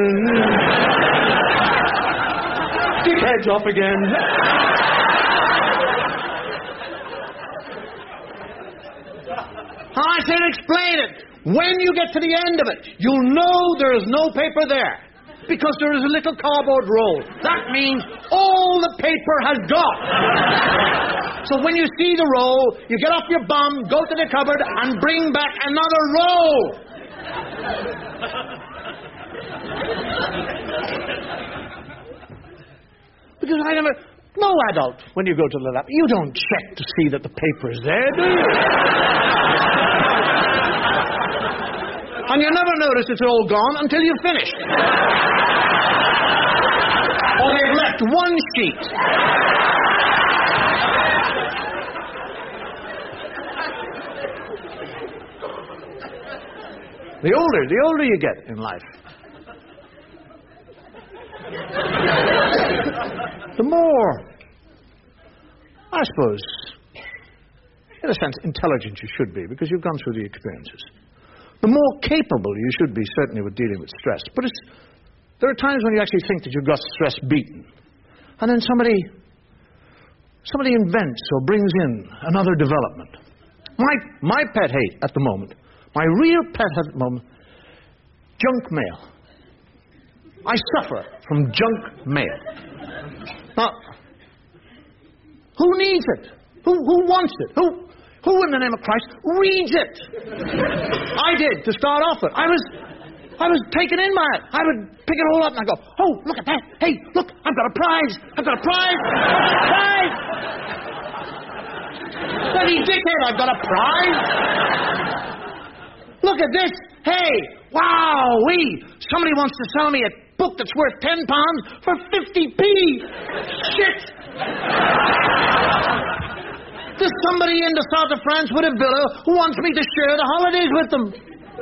dickheads off again. I said, explain it. When you get to the end of it, you'll know there is no paper there. Because there is a little cardboard roll. That means all the paper has gone. So when you see the roll, you get off your bum, go to the cupboard, and bring back another roll. Because I never... No adult, when you go to the lab, you don't check to see that the paper is there, do you? And you never notice it's all gone until you've finished. Or they've left one sheet. The older, the older you get in life, the more, I suppose, in a sense, intelligent you should be, because you've gone through the experiences. The more capable you should be, certainly, with dealing with stress. But it's, there are times when you actually think that you've got stress beaten. And then somebody, somebody invents or brings in another development. My, my pet hate at the moment, my real pet at the moment, junk mail. I suffer from junk mail. Now, who needs it? Who, who wants it? Who... Who in the name of Christ reads it? I did, to start off with. I was I was taken in by it. I would pick it all up and I'd go, oh, look at that. Hey, look, I've got a prize. I've got a prize. I've got a prize. Bloody dickhead, I've got a prize. Look at this. Hey, wow, we. Somebody wants to sell me a book that's worth ten pounds for fifty p. Shit. There's somebody in the south of France with a villa who wants me to share the holidays with them.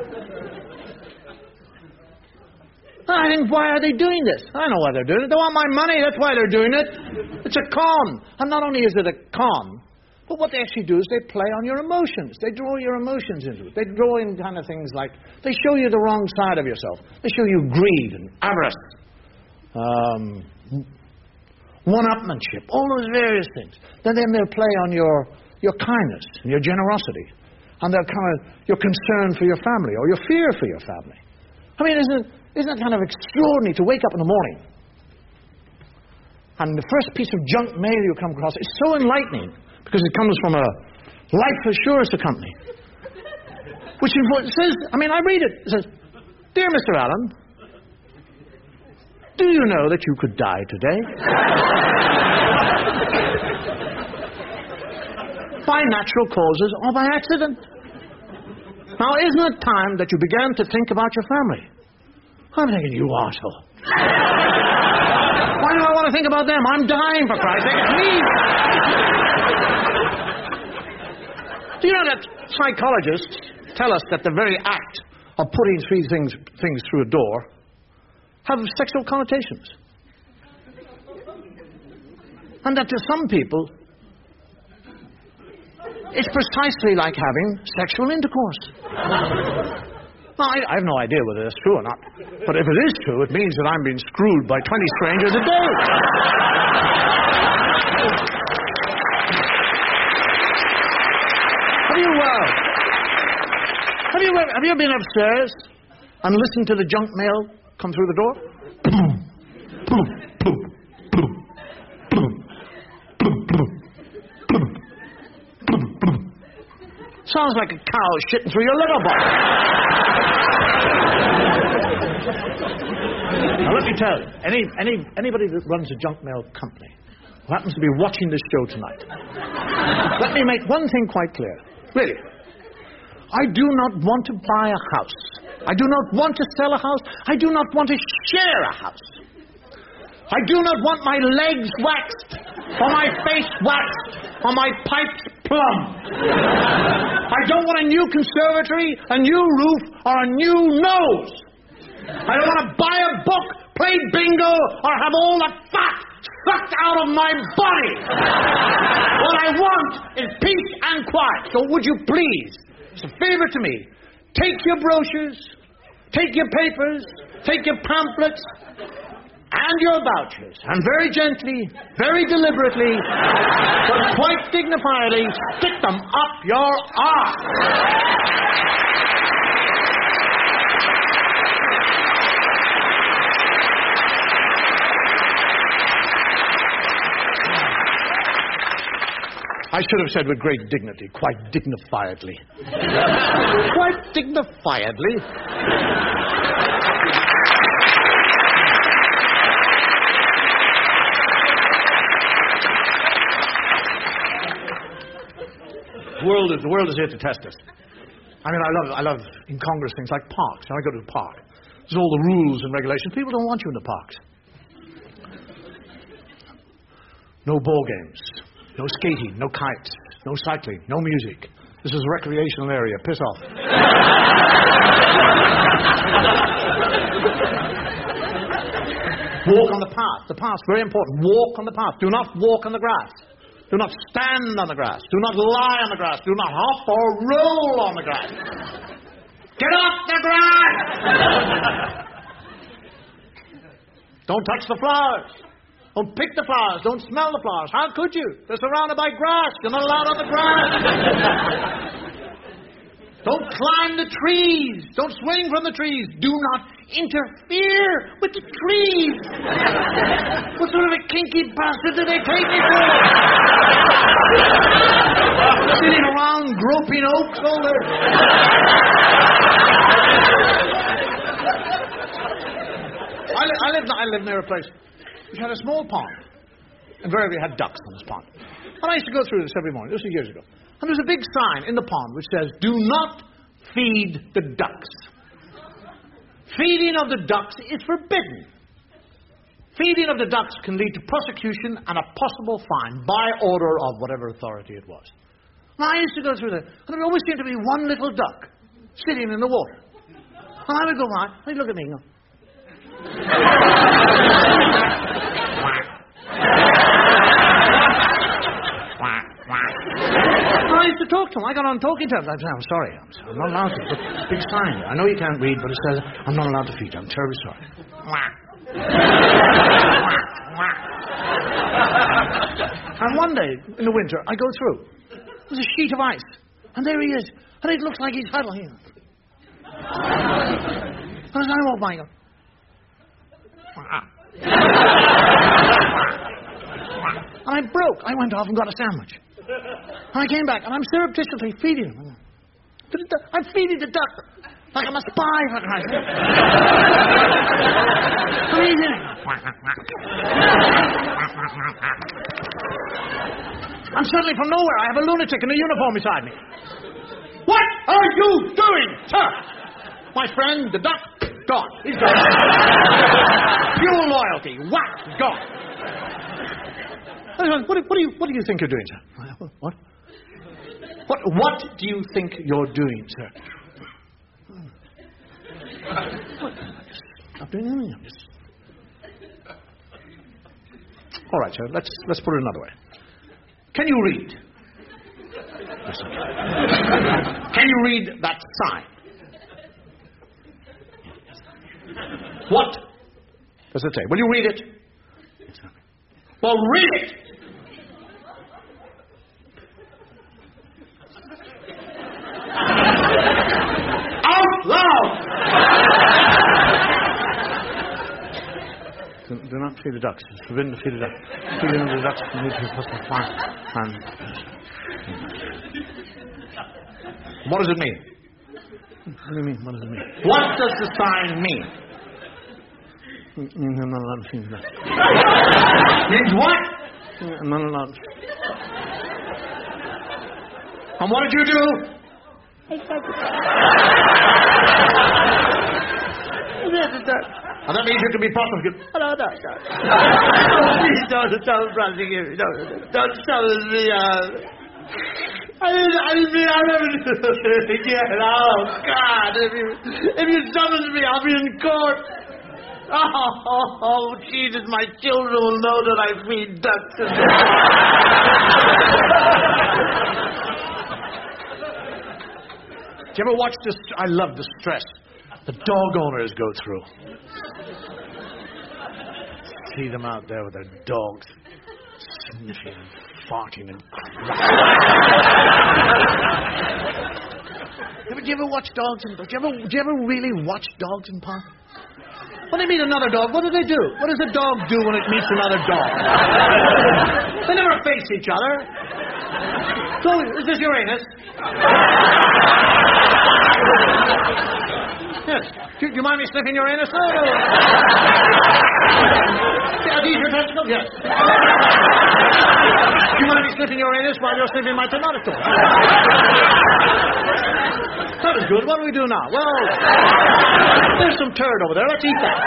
I think, why are they doing this? I know why they're doing it. They want my money, that's why they're doing it. It's a con. And not only is it a con, but what they actually do is they play on your emotions. They draw your emotions into it. They draw in kind of things like, they show you the wrong side of yourself. They show you greed and avarice. Um... one-upmanship, all those various things. Then, then they'll play on your, your kindness and your generosity. And they'll kind of, your concern for your family or your fear for your family. I mean, isn't it, isn't it kind of extraordinary to wake up in the morning and the first piece of junk mail you come across is so enlightening because it comes from a life assurance company. Which says, I mean, I read it. It says, Dear Mister Allen, do you know that you could die today? By natural causes or by accident. Now, isn't it time that you began to think about your family? I'm thinking, you arsehole. Why do I want to think about them? I'm dying, for Christ's sake. It's me. Do you know that psychologists tell us that the very act of putting three things, things through a door have sexual connotations? And that to some people, it's precisely like having sexual intercourse. Now, I, I have no idea whether that's true or not. But if it is true, it means that I'm being screwed by twenty strangers a day. Have you, uh, have you, have you been upstairs and listened to the junk mail come through the door? Sounds like a cow shitting through your litter box. Now let me tell you, any, any, anybody that runs a junk mail company who happens to be watching this show tonight, let me make one thing quite clear. Really, I do not want to buy a house. I do not want to sell a house. I do not want to share a house. I do not want my legs waxed, or my face waxed, or my pipes plumbed. I don't want a new conservatory, a new roof, or a new nose. I don't want to buy a book, play bingo, or have all the fat, sucked out of my body. What I want is peace and quiet. So would you please, it's a favor to me, take your brochures, take your papers, take your pamphlets, and your vouchers, and very gently, very deliberately, but quite dignifiedly, stick them up your arse. I should have said with great dignity, quite dignifiedly. Quite dignifiedly. The world is the world is here to test us. I mean, I love I love in Congress things like parks. When I go to the park, there's all the rules and regulations. People don't want you in the parks. No ball games. No skating, no kites, no cycling, no music. This is a recreational area. Piss off. Walk on the path. The path, very important. Walk on the path. Do not walk on the grass. Do not stand on the grass. Do not lie on the grass. Do not hop or roll on the grass. Get off the grass! Don't touch the flowers. Don't pick the flowers. Don't smell the flowers. How could you? They're surrounded by grass. You're not allowed on the grass. Don't climb the trees. Don't swing from the trees. Do not interfere with the trees. What sort of a kinky bastard do they take me for? Sitting around groping oaks all day. I, li- I, lived, I lived near a place which had a small pond, and wherever we had ducks on this pond. And I used to go through this every morning. This was years ago. And there's a big sign in the pond which says, "Do not feed the ducks." Feeding of the ducks is forbidden. Feeding of the ducks can lead to prosecution and a possible fine by order of whatever authority it was. And I used to go through that, and there always seemed to be one little duck sitting in the water. And I would go by, and he'd look at me and go, I used to talk to him. I got on talking to him. I said, "I'm sorry. I'm, I'm not allowed to. Look, big sign. I know you can't read, but it says I'm not allowed to feed. I'm terribly sorry." And one day in the winter, I go through. There's a sheet of ice, and there he is, and it looks like he's huddling. And as I walk by, I go, and I broke. I went off and got a sandwich. And I came back, and I'm surreptitiously feeding him. I'm feeding the duck like I'm a spy, for Christ's sake. I'm eating it. And suddenly, from nowhere, I have a lunatic in a uniform beside me. "What are you doing, sir?" "My friend, the duck, gone. He's gone." Pure loyalty. Whack, gone. What, what, do you, what do you think you're doing, sir? What? What, what do you think you're doing, sir? I'm doing anything. I'm just... All right, sir. Let's let's put it another way. Can you read? Yes, sir. Can you read that sign? What does it say? Will you read it? Yes, sir. Well, read it. Out loud! do, do not feed the ducks. It's forbidden to feed the ducks. Feeding of the ducks need to be possible fine. And what does it mean? What do you mean? What does it mean? What does the sign mean? It means I'm not allowed to feed the ducks. Means what? I'm not allowed to. And what did you do? And that means you can be prosecuted. No, no, no. Please don't, don't prosecute me. Don't, don't challenge me. Uh, I didn't, I didn't mean I'll never do it again. Oh, God. If you, if you summons me, I'll be in court. Oh, oh, oh, Jesus, my children will know that I feed ducks. Do you ever watch this? I love the stress the dog owners go through. See them out there with their dogs, sniffing and farting and crying. do you ever watch dogs in... Do you ever, do you ever really watch dogs in park? When they meet another dog, what do they do? What does a dog do when it meets another dog? They never face each other. So, is this Uranus? Yes. Do, do you mind me sniffing Uranus? No, no. Are these your testicles? Yes. Do you mind me sniffing Uranus while you're sniffing my tomato? That is good. What do we do now? Well, there's some turd over there. Let's eat that.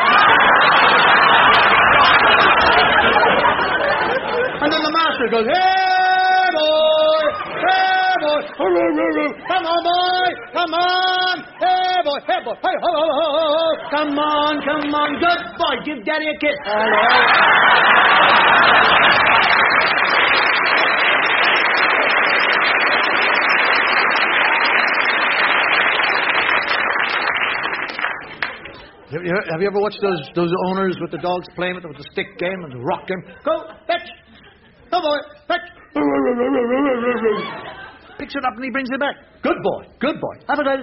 And then the master goes, hey, boy, hey, boy, come on, boy, come on, hey, boy, hey, boy, hey, ho, ho, ho, ho, come on, come on, good boy, give Daddy a kiss. All right. Have you, have you ever watched those those owners with the dogs playing with the, with the stick game and the rock game? Go, fetch! Go, boy, fetch! Picks it up and he brings it back. Good boy, good boy. Have a go.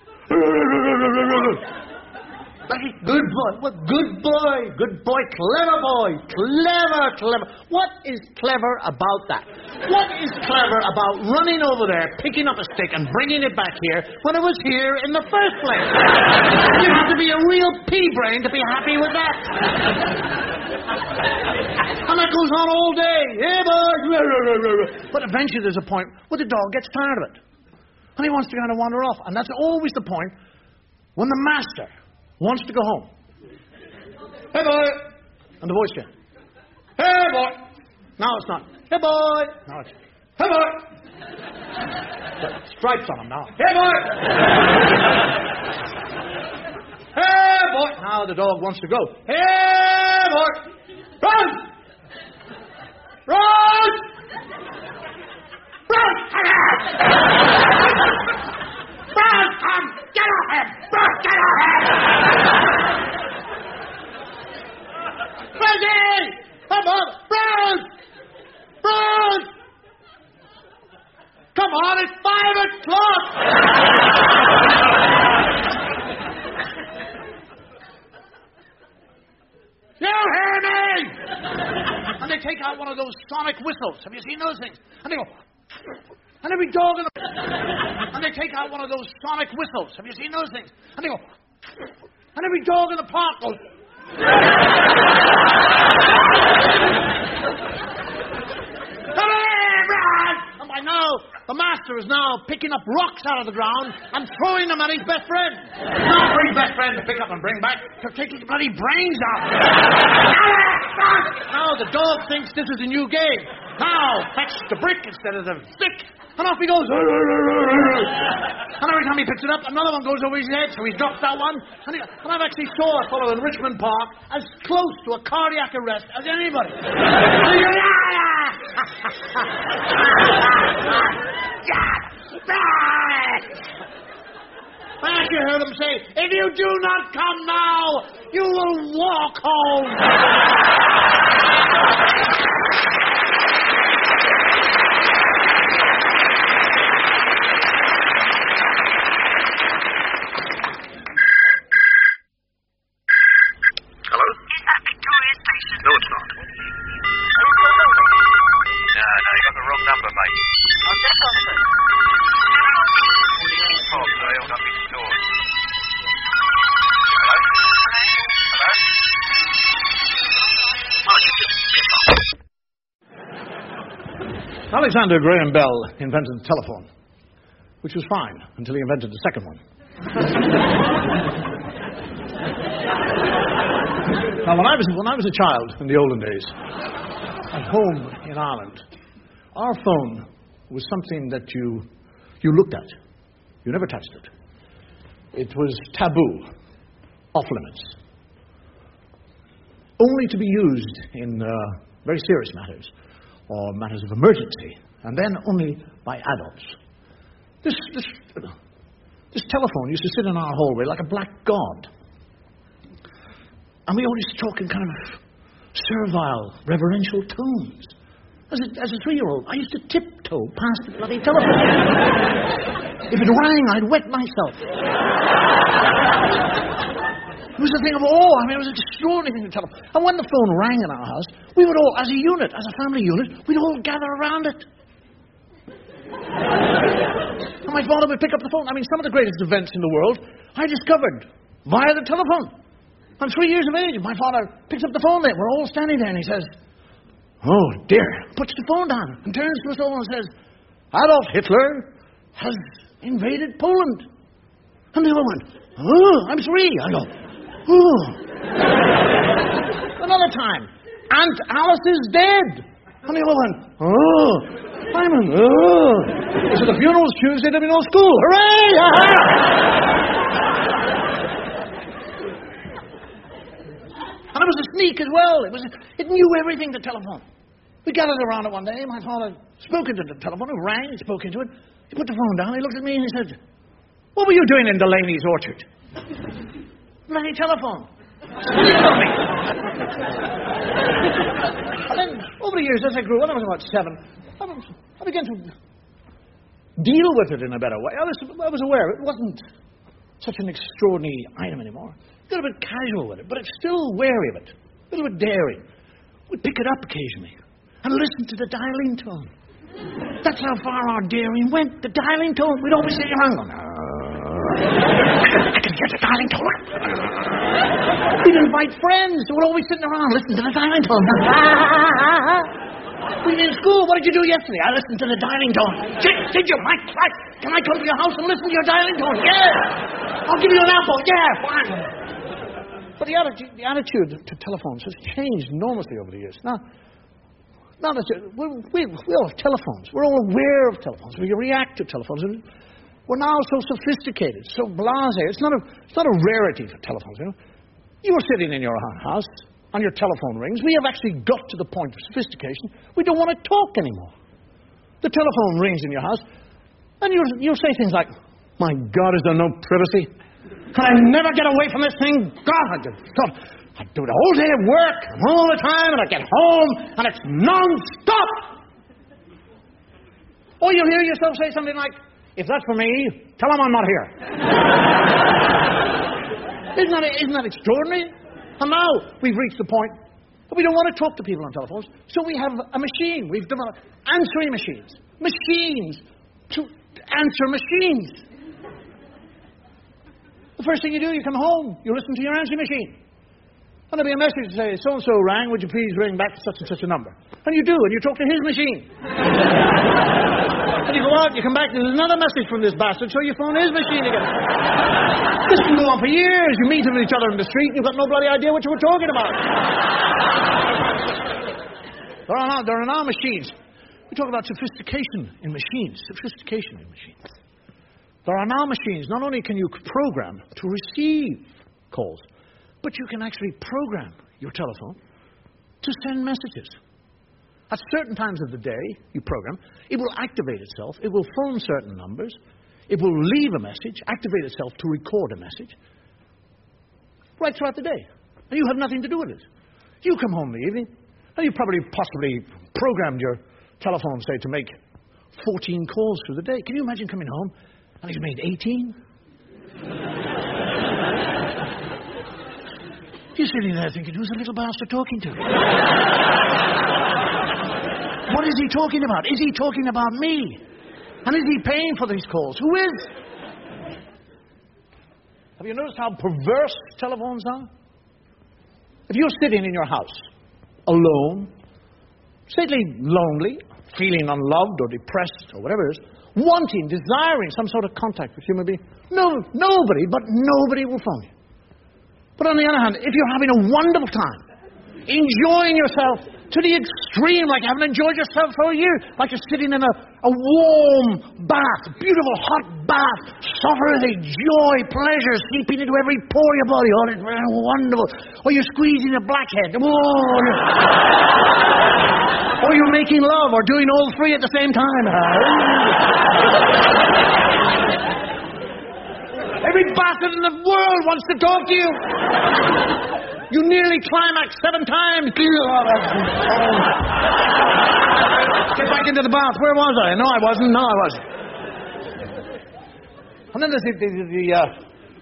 Good boy, what good boy, good boy, clever boy, clever, clever. What is clever about that? What is clever about running over there, picking up a stick and bringing it back here when it was here in the first place? You have to be a real pea brain to be happy with that. And that goes on all day. Hey, boy. But eventually there's a point where the dog gets tired of it. And he wants to kind of wander off. And that's always the point when the master wants to go home. Hey, boy. And the voice again. Hey, boy. Now it's not. Hey, boy. Now it's. Hey, boy. Got stripes on him now. Hey, boy. Hey, boy. Now the dog wants to go. Hey, boy. Run. Run. Run. Run, Tom! Get off him! Run, get off him! Freddy! Come on! Run! Run! Come on, it's five o'clock! You hear me? And they take out one of those sonic whistles. Have you seen those things? And they go... And every dog in the... And they take out one of those sonic whistles. Have you seen those things? And they go... And every dog in the park goes... Come here, Brad! And by now, the master is now picking up rocks out of the ground and throwing them at his best friend. Not for his best friend to pick up and bring back. They're taking bloody brains out. Now the dog thinks this is a new game. Now, fetch the brick instead of the stick. And off he goes. And every time he picks it up, another one goes over his head, so he drops that one. And, he, and I've actually saw a fellow in Richmond Park as close to a cardiac arrest as anybody. Back you heard him say, if you do not come now, you will walk home. Alexander Graham Bell invented the telephone, which was fine until he invented the second one. Now, when I was when I was a child in the olden days, at home in Ireland, our phone was something that you you looked at. You never touched it. It was taboo, off limits. only to be used in uh, very serious matters or matters of emergency, and then only by adults. This, this, this telephone used to sit in our hallway like a black god. And we always talk in kind of servile, reverential tones. As a, as a three-year-old, I used to tiptoe past the bloody telephone. If it rang, I'd wet myself. It was a thing of awe. I mean, it was an extraordinary thing to tell them. And when the phone rang in our house, we would all, as a unit, as a family unit, we'd all gather around it. And my father would pick up the phone. I mean, some of the greatest events in the world I discovered via the telephone. I'm three years of age. My father picks up the phone there. We're all standing there, and he says, "Oh, dear," puts the phone down and turns to us all and says, "Adolf Hitler has invaded Poland." And they all went, "Oh, I'm three." I go, "Oh." Another time, "Aunt Alice is dead." And they all went, "Oh, Simon, oh." So the funeral's Tuesday, there'll be no school. Hooray! And it was a sneak as well. It was. It knew everything, the telephone. We gathered around it one day. My father spoke into the telephone. It rang. He spoke into it. He put the phone down. He looked at me and he said, "What were you doing in Delaney's orchard?" Bloody telephone. And then, over the years, as I grew up, I was about seven, I, was, I began to deal with it in a better way. I was, I was aware it wasn't such an extraordinary item anymore. Got a bit casual with it, but it's still wary of it. A little bit daring. We'd pick it up occasionally and listen to the dialing tone. That's how far our daring went. The dialing tone. We'd always sit around going, "I can get the dialing tone." We'd invite friends who were always sitting around listening to the dialing tone. We'd be in school. "What did you do yesterday?" "I listened to the dialing tone." Did, did you, Mike? Right. Can I come to your house and listen to your dialing tone? Yeah. I'll give you an apple. Yeah, fine. But the attitude, the attitude to telephones has changed enormously over the years. Now, now that we, we, we all have telephones. We're all aware of telephones. We react to telephones. We're now so sophisticated, so blasé. It's not a, it's not a rarity for telephones. You know? You were sitting in your house, and your telephone rings. We have actually got to the point of sophistication. We don't want to talk anymore. The telephone rings in your house, and you'll, you'll say things like, "My God, is there no privacy? Can I never get away from this thing? God, I do, God, I do the whole day at work, and all the time, and I get home, and it's non-stop." Or you'll hear yourself say something like, "If that's for me, tell them I'm not here." Isn't that, isn't that extraordinary? And now we've reached the point that we don't want to talk to people on telephones, so we have a machine. We've developed answering machines. Machines to answer machines. The first thing you do, you come home, you listen to your answering machine. And there'll be a message to say, "So-and-so rang, would you please ring back to such and such a number?" And you do, and you talk to his machine. And you go out, you come back, there's another message from this bastard, so you phone his machine again. This can go on for years. You meet with each other in the street, and you've got no bloody idea what you were talking about. There are now, there are now machines. We talk about sophistication in machines. Sophistication in machines. There are now machines. Not only can you program to receive calls, but you can actually program your telephone to send messages. At certain times of the day, you program, it will activate itself. It will phone certain numbers. It will leave a message, activate itself to record a message, right throughout the day. And you have nothing to do with it. You come home in the evening, and you probably possibly programmed your telephone, say, to make fourteen calls through the day. Can you imagine coming home and he's made eighteen? You're sitting there thinking, who's the little bastard talking to? What is he talking about? Is he talking about me? And is he paying for these calls? Who is? Have you noticed how perverse telephones are? If you're sitting in your house, alone, slightly lonely, feeling unloved or depressed or whatever it is, wanting, desiring some sort of contact with human being, no, nobody, but nobody will phone you. But on the other hand, if you're having a wonderful time, enjoying yourself, To the extreme, like you haven't enjoyed yourself for a year. Like you're sitting in a, a warm bath, beautiful hot bath, suffering joy, pleasure, seeping into every pore of your body. Oh, it's very wonderful. Or you're squeezing a blackhead. Oh, or you're making love, or doing all three at the same time. Every bastard in the world wants to talk to you. You nearly climaxed seven times. Get back into the bath. Where was I? No, I wasn't. No, I wasn't. And then there's the, the, the, the, uh,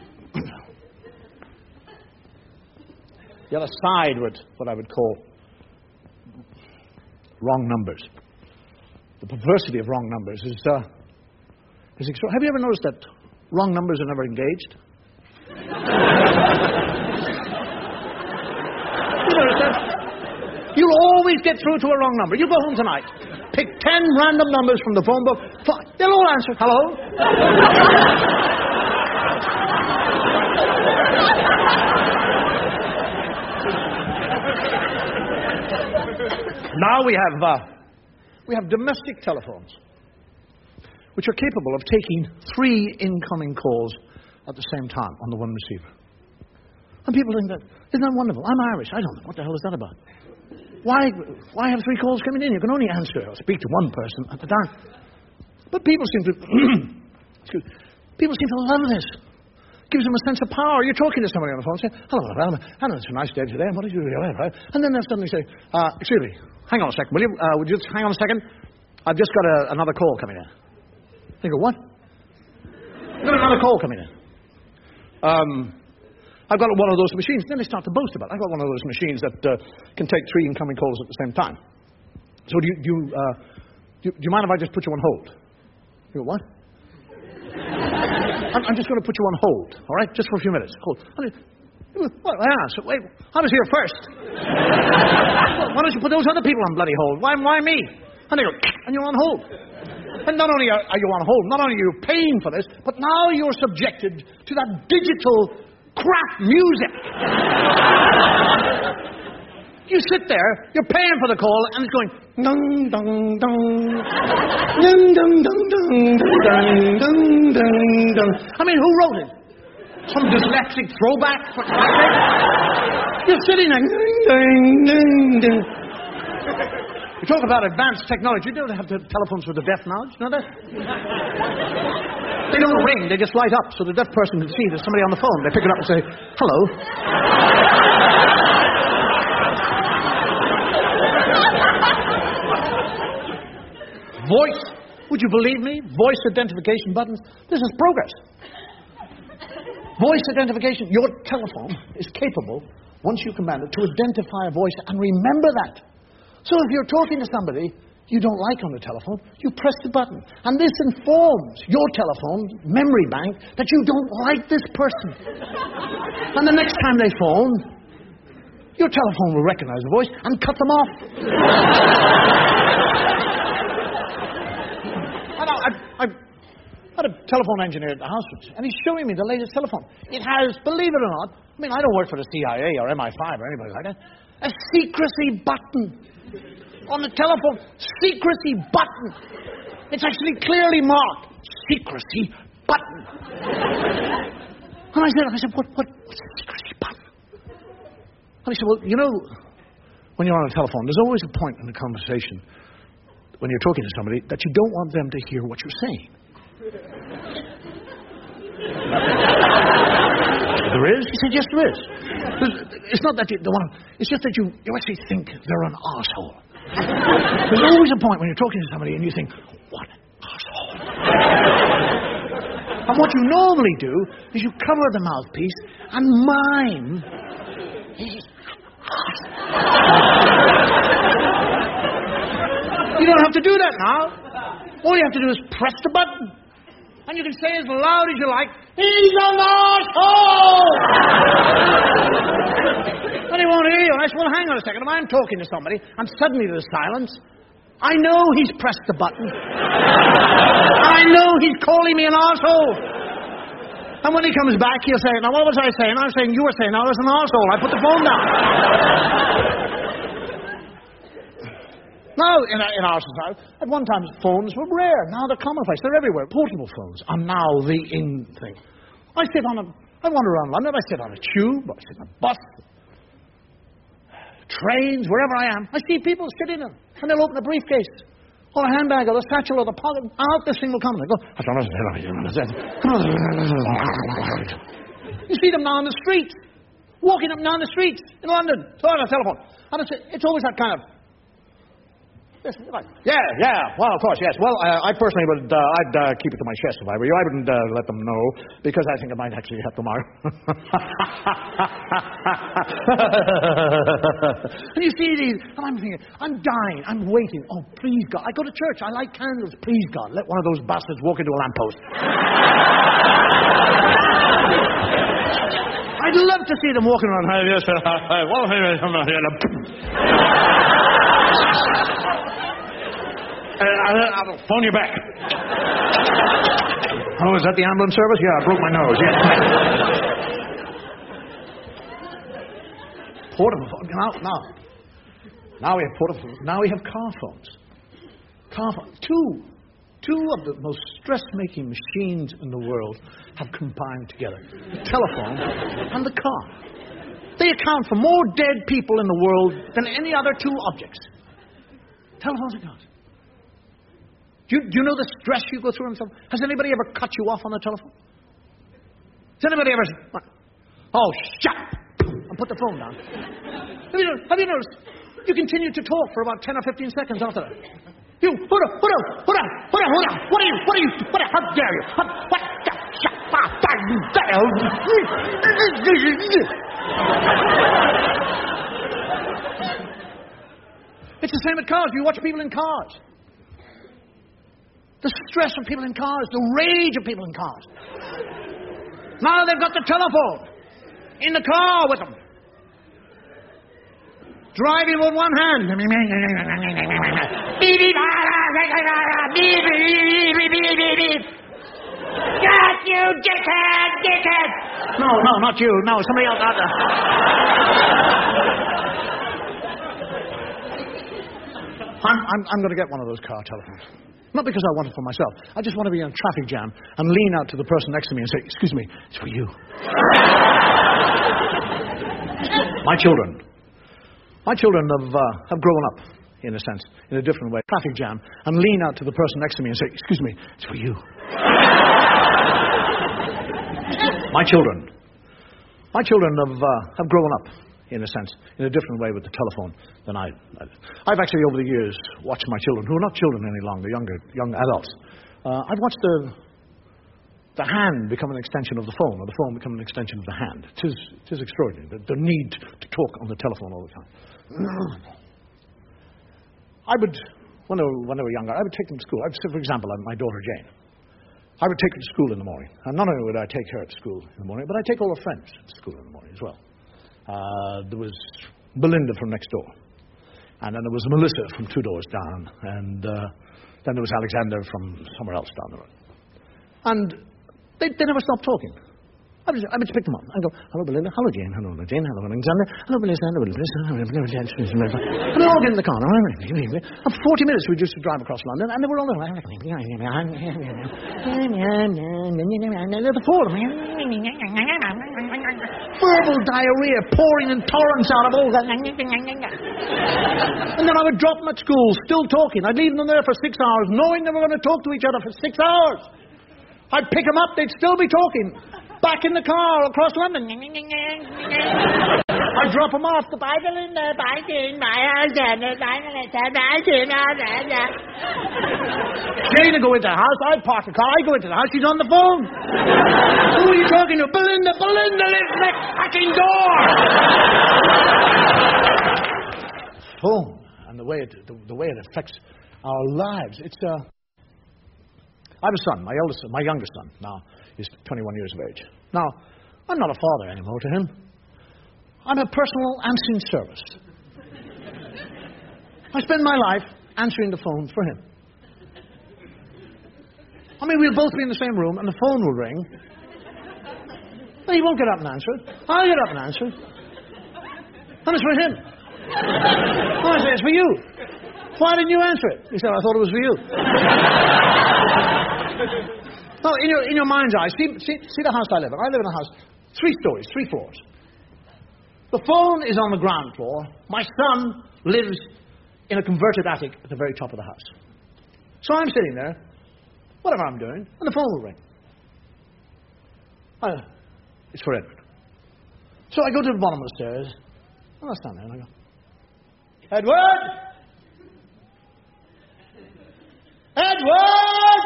the other side, with what I would call wrong numbers. The perversity of wrong numbers is, uh, is extraordinary. Have you ever noticed that wrong numbers are never engaged? You'll always get through to a wrong number. You go home tonight, pick ten random numbers from the phone book. They'll all answer, hello. Now we have uh, we have domestic telephones, which are capable of taking three incoming calls at the same time on the one receiver. And people think that, isn't that wonderful? I'm Irish. I don't know. What the hell is that about? Why, why have three calls coming in? You can only answer or speak to one person at a time. But people seem to, excuse, people seem to love this. Gives them a sense of power. You're talking to somebody on the phone, say, hello, Alan. I know it's a nice day today. What did you do? Right? And then they'll suddenly say, uh, excuse me, hang on a second, will you? Uh, would you just hang on a second? I've just got a, another call coming in. They go, what? I've got another call coming in. Um... I've got one of those machines. Then they start to boast about it. I've got one of those machines that uh, can take three incoming calls at the same time. So do you, do, you, uh, do, you, do you mind if I just put you on hold? You go, what? I'm, I'm just going to put you on hold, all right? Just for a few minutes. Hold. Well, yeah, so wait, I was here first. Why don't you put those other people on bloody hold? Why, why me? And they go, and you're on hold. And not only are, are you on hold, not only are you paying for this, but now you're subjected to that digital crap music. You sit there, you're paying for the call, and it's going dong dong dong dong dong dong dong dong dong dong dong. I mean, who wrote it? Some dyslexic throwback? For you're sitting there. Ding, ding, ding. You talk about advanced technology. You don't have the telephones for the deaf now. Do you know that? They don't ring. They just light up so the deaf person can see there's somebody on the phone. They pick it up and say, hello. Voice. Would you believe me? Voice identification buttons. This is progress. Voice identification. Your telephone is capable, once you command it, to identify a voice and remember that. So if you're talking to somebody you don't like on the telephone, you press the button. And this informs your telephone memory bank that you don't like this person. And the next time they phone, your telephone will recognize the voice and cut them off. I, know, I, I had a telephone engineer at the house, and he's showing me the latest telephone. It has, believe it or not, I mean, I don't work for the C I A or M I five or anybody like that, a secrecy button. On the telephone, secrecy button. It's actually clearly marked, secrecy button. And I said, I said, what, what, what's a secrecy button? And he said, well, you know, when you're on a telephone, there's always a point in the conversation when you're talking to somebody that you don't want them to hear what you're saying. There is? He said, yes, there is. There's, it's not that you don't want to, it's just that you, you actually think they're an arsehole. There's always a point when you're talking to somebody and you think, what an arsehole. And what you normally do is you cover the mouthpiece and mime. You don't have to do that now. All you have to do is press the button. And you can say as loud as you like, he's an arsehole! And he won't hear you. And I said, well, hang on a second. If I'm talking to somebody, and suddenly there's silence, I know he's pressed the button. I know he's calling me an arsehole. And when he comes back, he'll say, now what was I saying? I was saying, you were saying I was an arsehole. I put the phone down. Now, in our, in our society, at one time phones were rare. Now they're commonplace. They're everywhere. Portable phones are now the in thing. I sit on a, I wander around London. I sit on a tube. I sit on a bus, trains, wherever I am. I see people sitting in, and they'll open a briefcase, or a handbag, or a satchel, or the pocket. Out this thing will come. They go. You see them now on the streets, walking up and down the streets in London, on a telephone, and it's it's always that kind of. Yes, yeah, yeah. Well, of course, yes. Well, uh, I personally would, uh, I'd uh, keep it to my chest if I were you. I wouldn't uh, let them know, because I think it might actually help them out. And you see these, and I'm thinking, I'm dying, I'm waiting. Oh, please, God. I go to church, I light candles. Please, God, let one of those bastards walk into a lamppost. I'd love to see them walking around. Yes, well, Uh, I'll phone you back. Oh, is that the ambulance service? Yeah, I broke my nose. Yeah. Portable phone. Now, now, now we have portable. Now we have car phones. Car phones. Two, two of the most stress-making machines in the world have combined together: the telephone and the car. They account for more dead people in the world than any other two objects. Telephones and cars. Do you, do you know the stress you go through on the telephone? Has anybody ever cut you off on the telephone? Has anybody ever said, oh, shut up, and put the phone down? Have you, have you noticed? You continue to talk for about ten or fifteen seconds after that. You, hold on, hold on, hold on, hold on, hold on. What are you, what are you, what, how dare you? What, what, shut up, it's the same with cars. You watch people in cars. The stress of people in cars, the rage of people in cars. Now they've got the telephone in the car with them. Driving with one hand. Got you, dickhead, dickhead. No, no, not you. No, somebody else out there. I'm, I'm, I'm going to get one of those car telephones. Not because I want it for myself. I just want to be in a traffic jam and lean out to the person next to me and say, excuse me, it's for you. My children. My children have, uh, have grown up, in a sense, in a different way. Traffic jam and lean out to the person next to me and say, excuse me, it's for you. My children. My children have, uh, have grown up, in a sense, in a different way with the telephone than I. I've actually, over the years, watched my children, who are not children any longer, younger, young adults. Uh, I've watched the the hand become an extension of the phone, or the phone become an extension of the hand. It is, it is extraordinary, the, the need to talk on the telephone all the time. I would, when they were, when they were younger, I would take them to school. I would say, for example, my daughter Jane. I would take her to school in the morning. And not only would I take her to school in the morning, but I'd take all her friends to school in the morning as well. Uh, there was Belinda from next door, and then there was Melissa from two doors down, and uh, then there was Alexander from somewhere else down the road. And they, they never stopped talking. I would, I would pick them up. I'd go, hello Belinda, hello Jane, hello Jane, hello Alexander, hello Melissa, hello Melissa, hello Melissa, and they all get in the car. And for forty minutes we used to drive across London, and they were all there. The four of them. Verbal diarrhea pouring in torrents out of all that. And then I would drop them at school, still talking. I'd leave them there for six hours, knowing they were going to talk to each other for six hours. I'd pick them up, they'd still be talking. Back in the car across London. I'd drop them off. The Bible in the Bible, my husband, the Bible in the Bible. Jane would go into the house, I'd park the car, I'd go into the house, she's on the phone. Who are you talking to? Belinda, Belinda lives next fucking door. Phone, and the way it, the, the way it affects our lives. It's, uh... I have a son, my eldest son, my youngest son, now. He's twenty-one years of age. Now, I'm not a father anymore to him. I'm a personal answering service. I spend my life answering the phone for him. I mean, we'll both be in the same room, and the phone will ring. But he won't get up and answer it. I'll get up and answer it. And it's for him. Oh, I say, it's for you. Why didn't you answer it? He said, I thought it was for you. No, in your, in your mind's eye, see, see, see the house I live in. I live in a house, three stories, three floors. The phone is on the ground floor. My son lives in a converted attic at the very top of the house. So I'm sitting there, whatever I'm doing, and the phone will ring. Uh, it's for Edward. So I go to the bottom of the stairs, and I stand there and I go, Edward! Edward!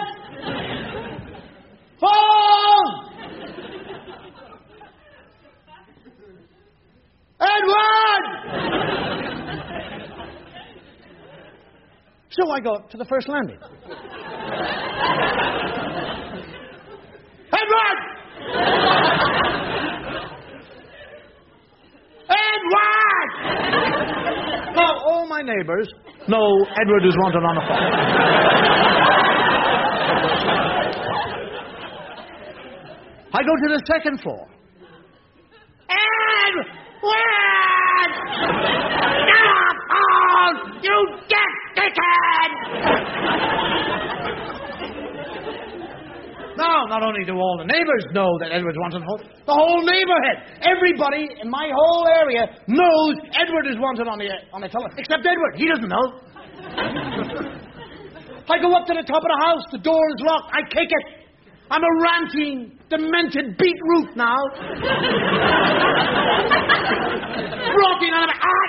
Phone! Edward! So I go to the first landing. Edward! Edward! Now, all my neighbors know Edward is wanted on the phone. I go to the second floor. Edward! Get up, phone! You get dickhead! Now, not only do all the neighbors know that Edward's wanted on the phone, the whole neighborhood, everybody in my whole area knows Edward is wanted on the on the telephone. Except Edward, he doesn't know. I go up to the top of the house, the door is locked, I kick it. I'm a ranting, demented beetroot now. Rocking on a...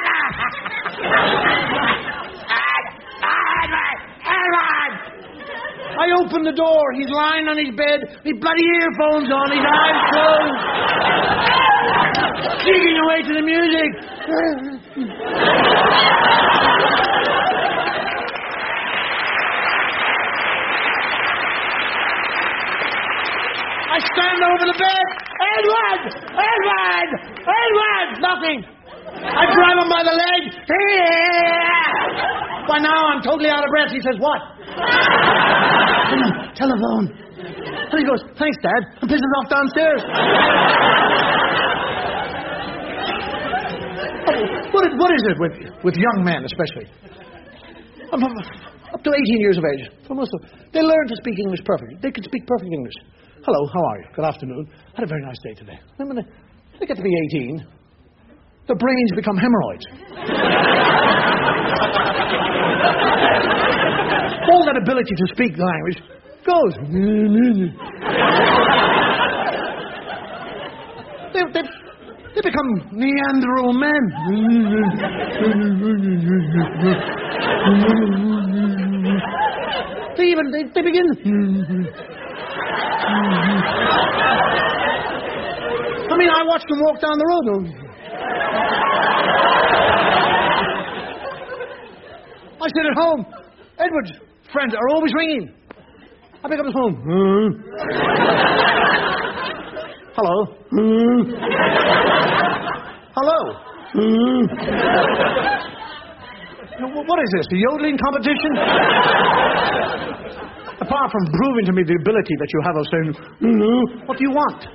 I open the door. He's lying on his bed. His bloody earphones on. His eyes closed. Digging away to the music. I stand over the bed. Edward! Edward! Edward! Nothing. I grab him by the leg. By now I'm totally out of breath. He says, what? Telephone. And he goes, thanks, Dad. And pisses off downstairs. what, is, what is it with, with young men, especially? I'm, I'm, up to eighteen years of age. For most of them, they learn to speak English perfectly. They can speak perfect English. Hello, how are you? Good afternoon. Had a very nice day today. Then when they, they get to be eighteen, their brains become hemorrhoids. All that ability to speak the language goes. they, they, they become Neanderthal men. they even, they, they begin. I mean, I watched them walk down the road. I sit at home. Edward's friends are always ringing. I pick up his phone. Hello. Hello. What is this, a yodeling competition? Apart from proving to me the ability that you have of saying, what do you want?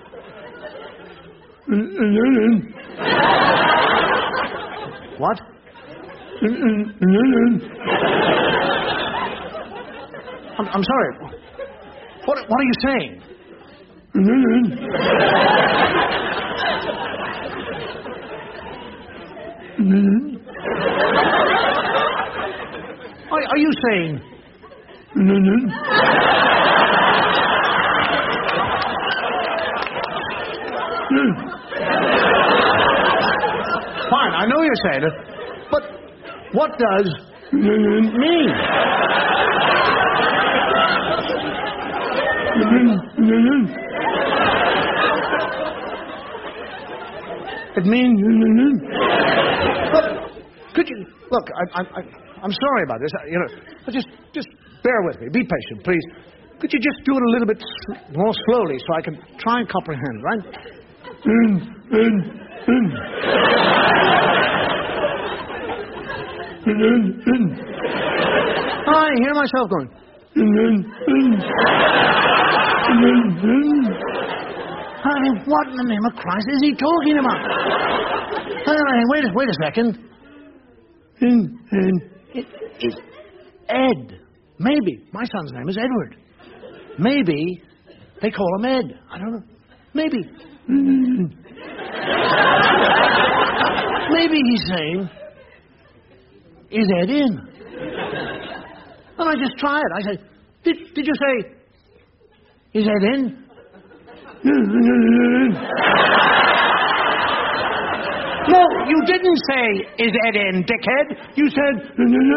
What? I'm, I'm sorry. What, what are you saying? are, are you saying? Fine, I know you're saying it, but what does mean? It means. Look, could you look? I, I, I, I'm sorry about this. I, you know, just, just bear with me. Be patient, please. Could you just do it a little bit more slowly so I can try and comprehend, right? I hear myself going. I mean, what in the name of Christ is he talking about? Wait, wait a, wait a second. It, it, Ed. Maybe. My son's name is Edward. Maybe they call him Ed. I don't know. Maybe. Maybe he's saying, is Ed in? And I just try it. I say, did, did you say, is Ed in? No, you didn't say, is Ed in, dickhead. You said,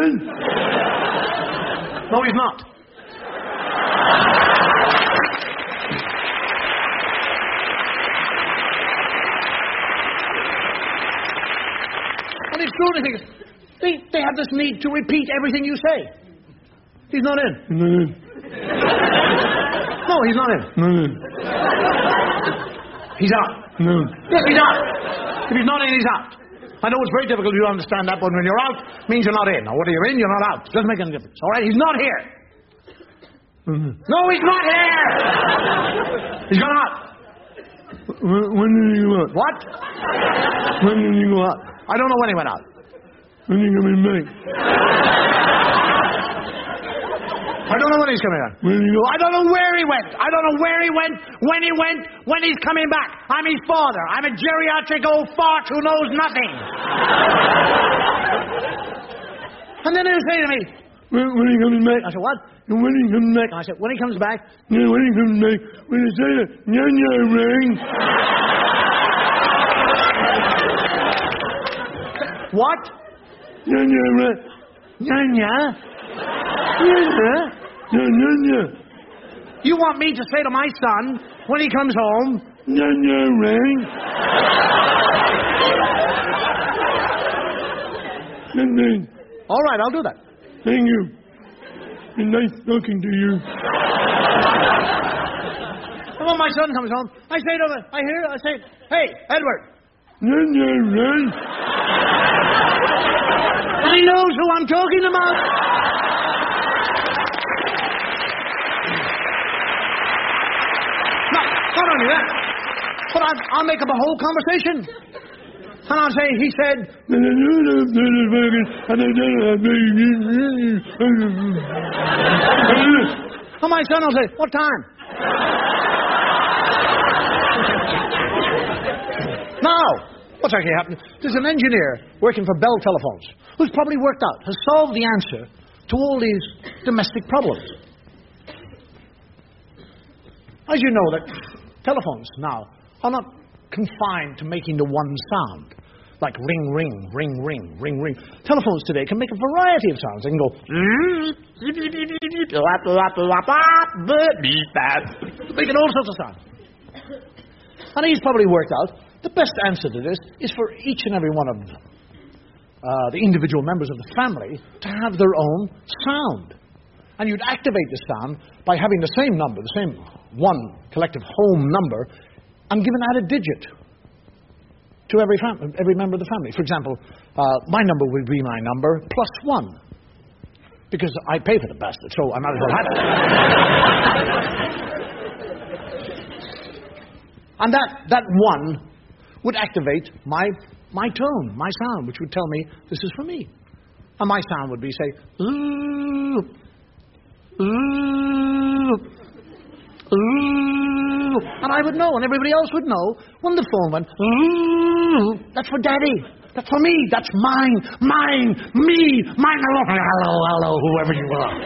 no, he's not. And the extraordinary thing is, they, they have this need to repeat everything you say. He's not in. No, he's not in. He's out. Yes, he's out. If he's not in, he's out. I know it's very difficult for you to understand that, but when you're out, it means you're not in. Now, whether you're in, you're not out. It doesn't make any difference. All right? He's not here. Mm-hmm. No, he's not here. He's gone out. When, when did he go out? What? When did he go out? I don't know when he went out. When did he come in back? I don't know when he's coming out. When did he go? I don't know where he went. I don't know where he went, when he went, when he's coming back. I'm his father. I'm a geriatric old fart who knows nothing. And then he'll say to me, when, when he coming back? I said, what? When he comes back? I said, when he comes back? Yeah, when he comes back. When he say that, Nya-nya ring. What? Nya-nya ring. Nya-nya? Nya-nya? Nya-nya. You want me to say to my son, when he comes home, Nya-nya ring? All right, I'll do that. Thank you. It's nice talking to you. And when my son comes home, I say to him, I hear, I say, hey, Edward. Nya-nya ring. And he knows who I'm talking about. No, not only that, but I'll, I'll make up a whole conversation. And I'll say, he said, and my son will say, what time? Now, what's actually happened? There's an engineer working for Bell Telephones who's probably worked out, has solved the answer to all these domestic problems. As you know, that telephones now are not confined to making the one sound, like ring, ring, ring, ring, ring, ring. Telephones today can make a variety of sounds. They can go, making all sorts of sounds. And he's probably worked out the best answer to this is for each and every one of uh, the individual members of the family to have their own sound. And you'd activate the sound by having the same number, the same one collective home number, and give an added digit to every fam- every member of the family. For example, uh, my number would be my number plus one, because I pay for the bastard, so I might as well have it. And that, that one would activate my my tone, my sound, which would tell me this is for me. And my sound would be, say, ooh, ooh, ooh. And I would know, and everybody else would know, when the phone went, ooh, that's for Daddy. That's for me. That's mine. Mine. Me. Mine. Hello, hello, hello, whoever you are.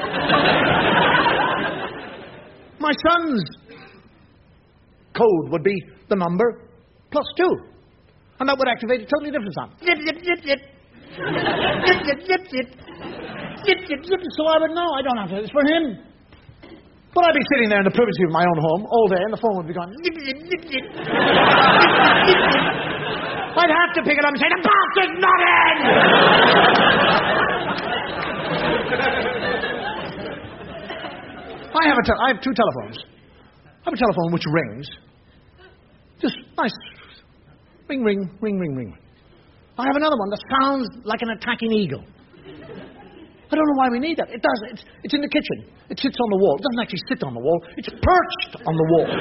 My son's code would be the number plus two. And that would activate a totally different sound. Zip, zip, zip, zip. Zip, zip, zip, zip. Zip, zip, zip. So I would know. I don't have to. It's for him. But I'd be sitting there in the privacy of my own home all day, and the phone would be going, zip, zip, zip, zip. I'd have to pick it up and say, the bastard's not in! I have a te- I have two telephones. I have a telephone which rings. Just nice. Ring, ring, ring, ring, ring. I have another one that sounds like an attacking eagle. I don't know why we need that. It does. It's, it's in the kitchen. It sits on the wall. It doesn't actually sit on the wall. It's perched on the wall.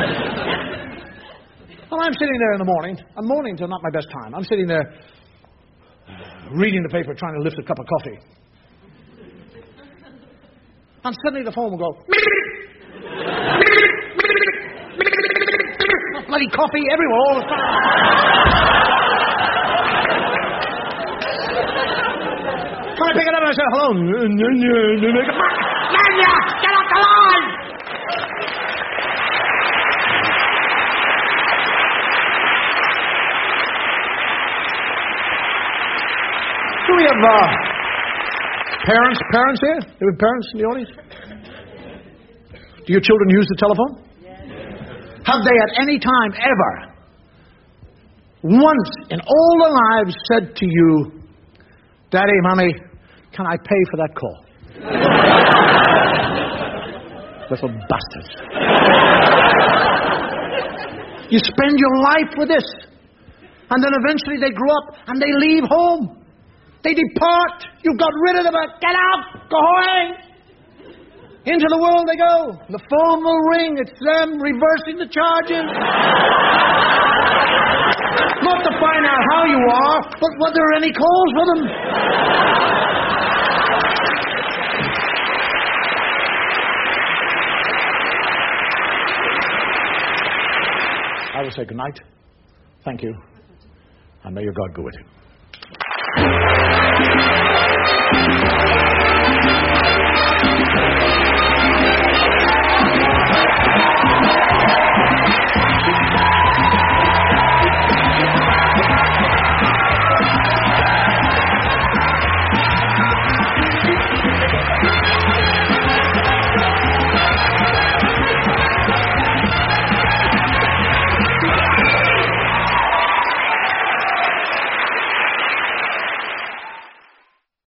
And I'm sitting there in the morning. And mornings are not my best time. I'm sitting there reading the paper, trying to lift a cup of coffee. And suddenly the phone will go... Bloody coffee everywhere all the time. When I pick it up and I say, hello. Manya, get off the line! Do we have uh, parents, parents here? Do we have parents in the audience? Do your children use the telephone? Have they at any time ever, once in all their lives, said to you, Daddy, Mommy, can I pay for that call? Little bastards. You spend your life with this, and then eventually they grow up and they leave home. They depart. You've got rid of them. Get out. Go away. Into the world they go. The phone will ring. It's them reversing the charges. Not to find out how you are, but whether there are any calls for them. I will say good night. Thank you. And may your God go with you.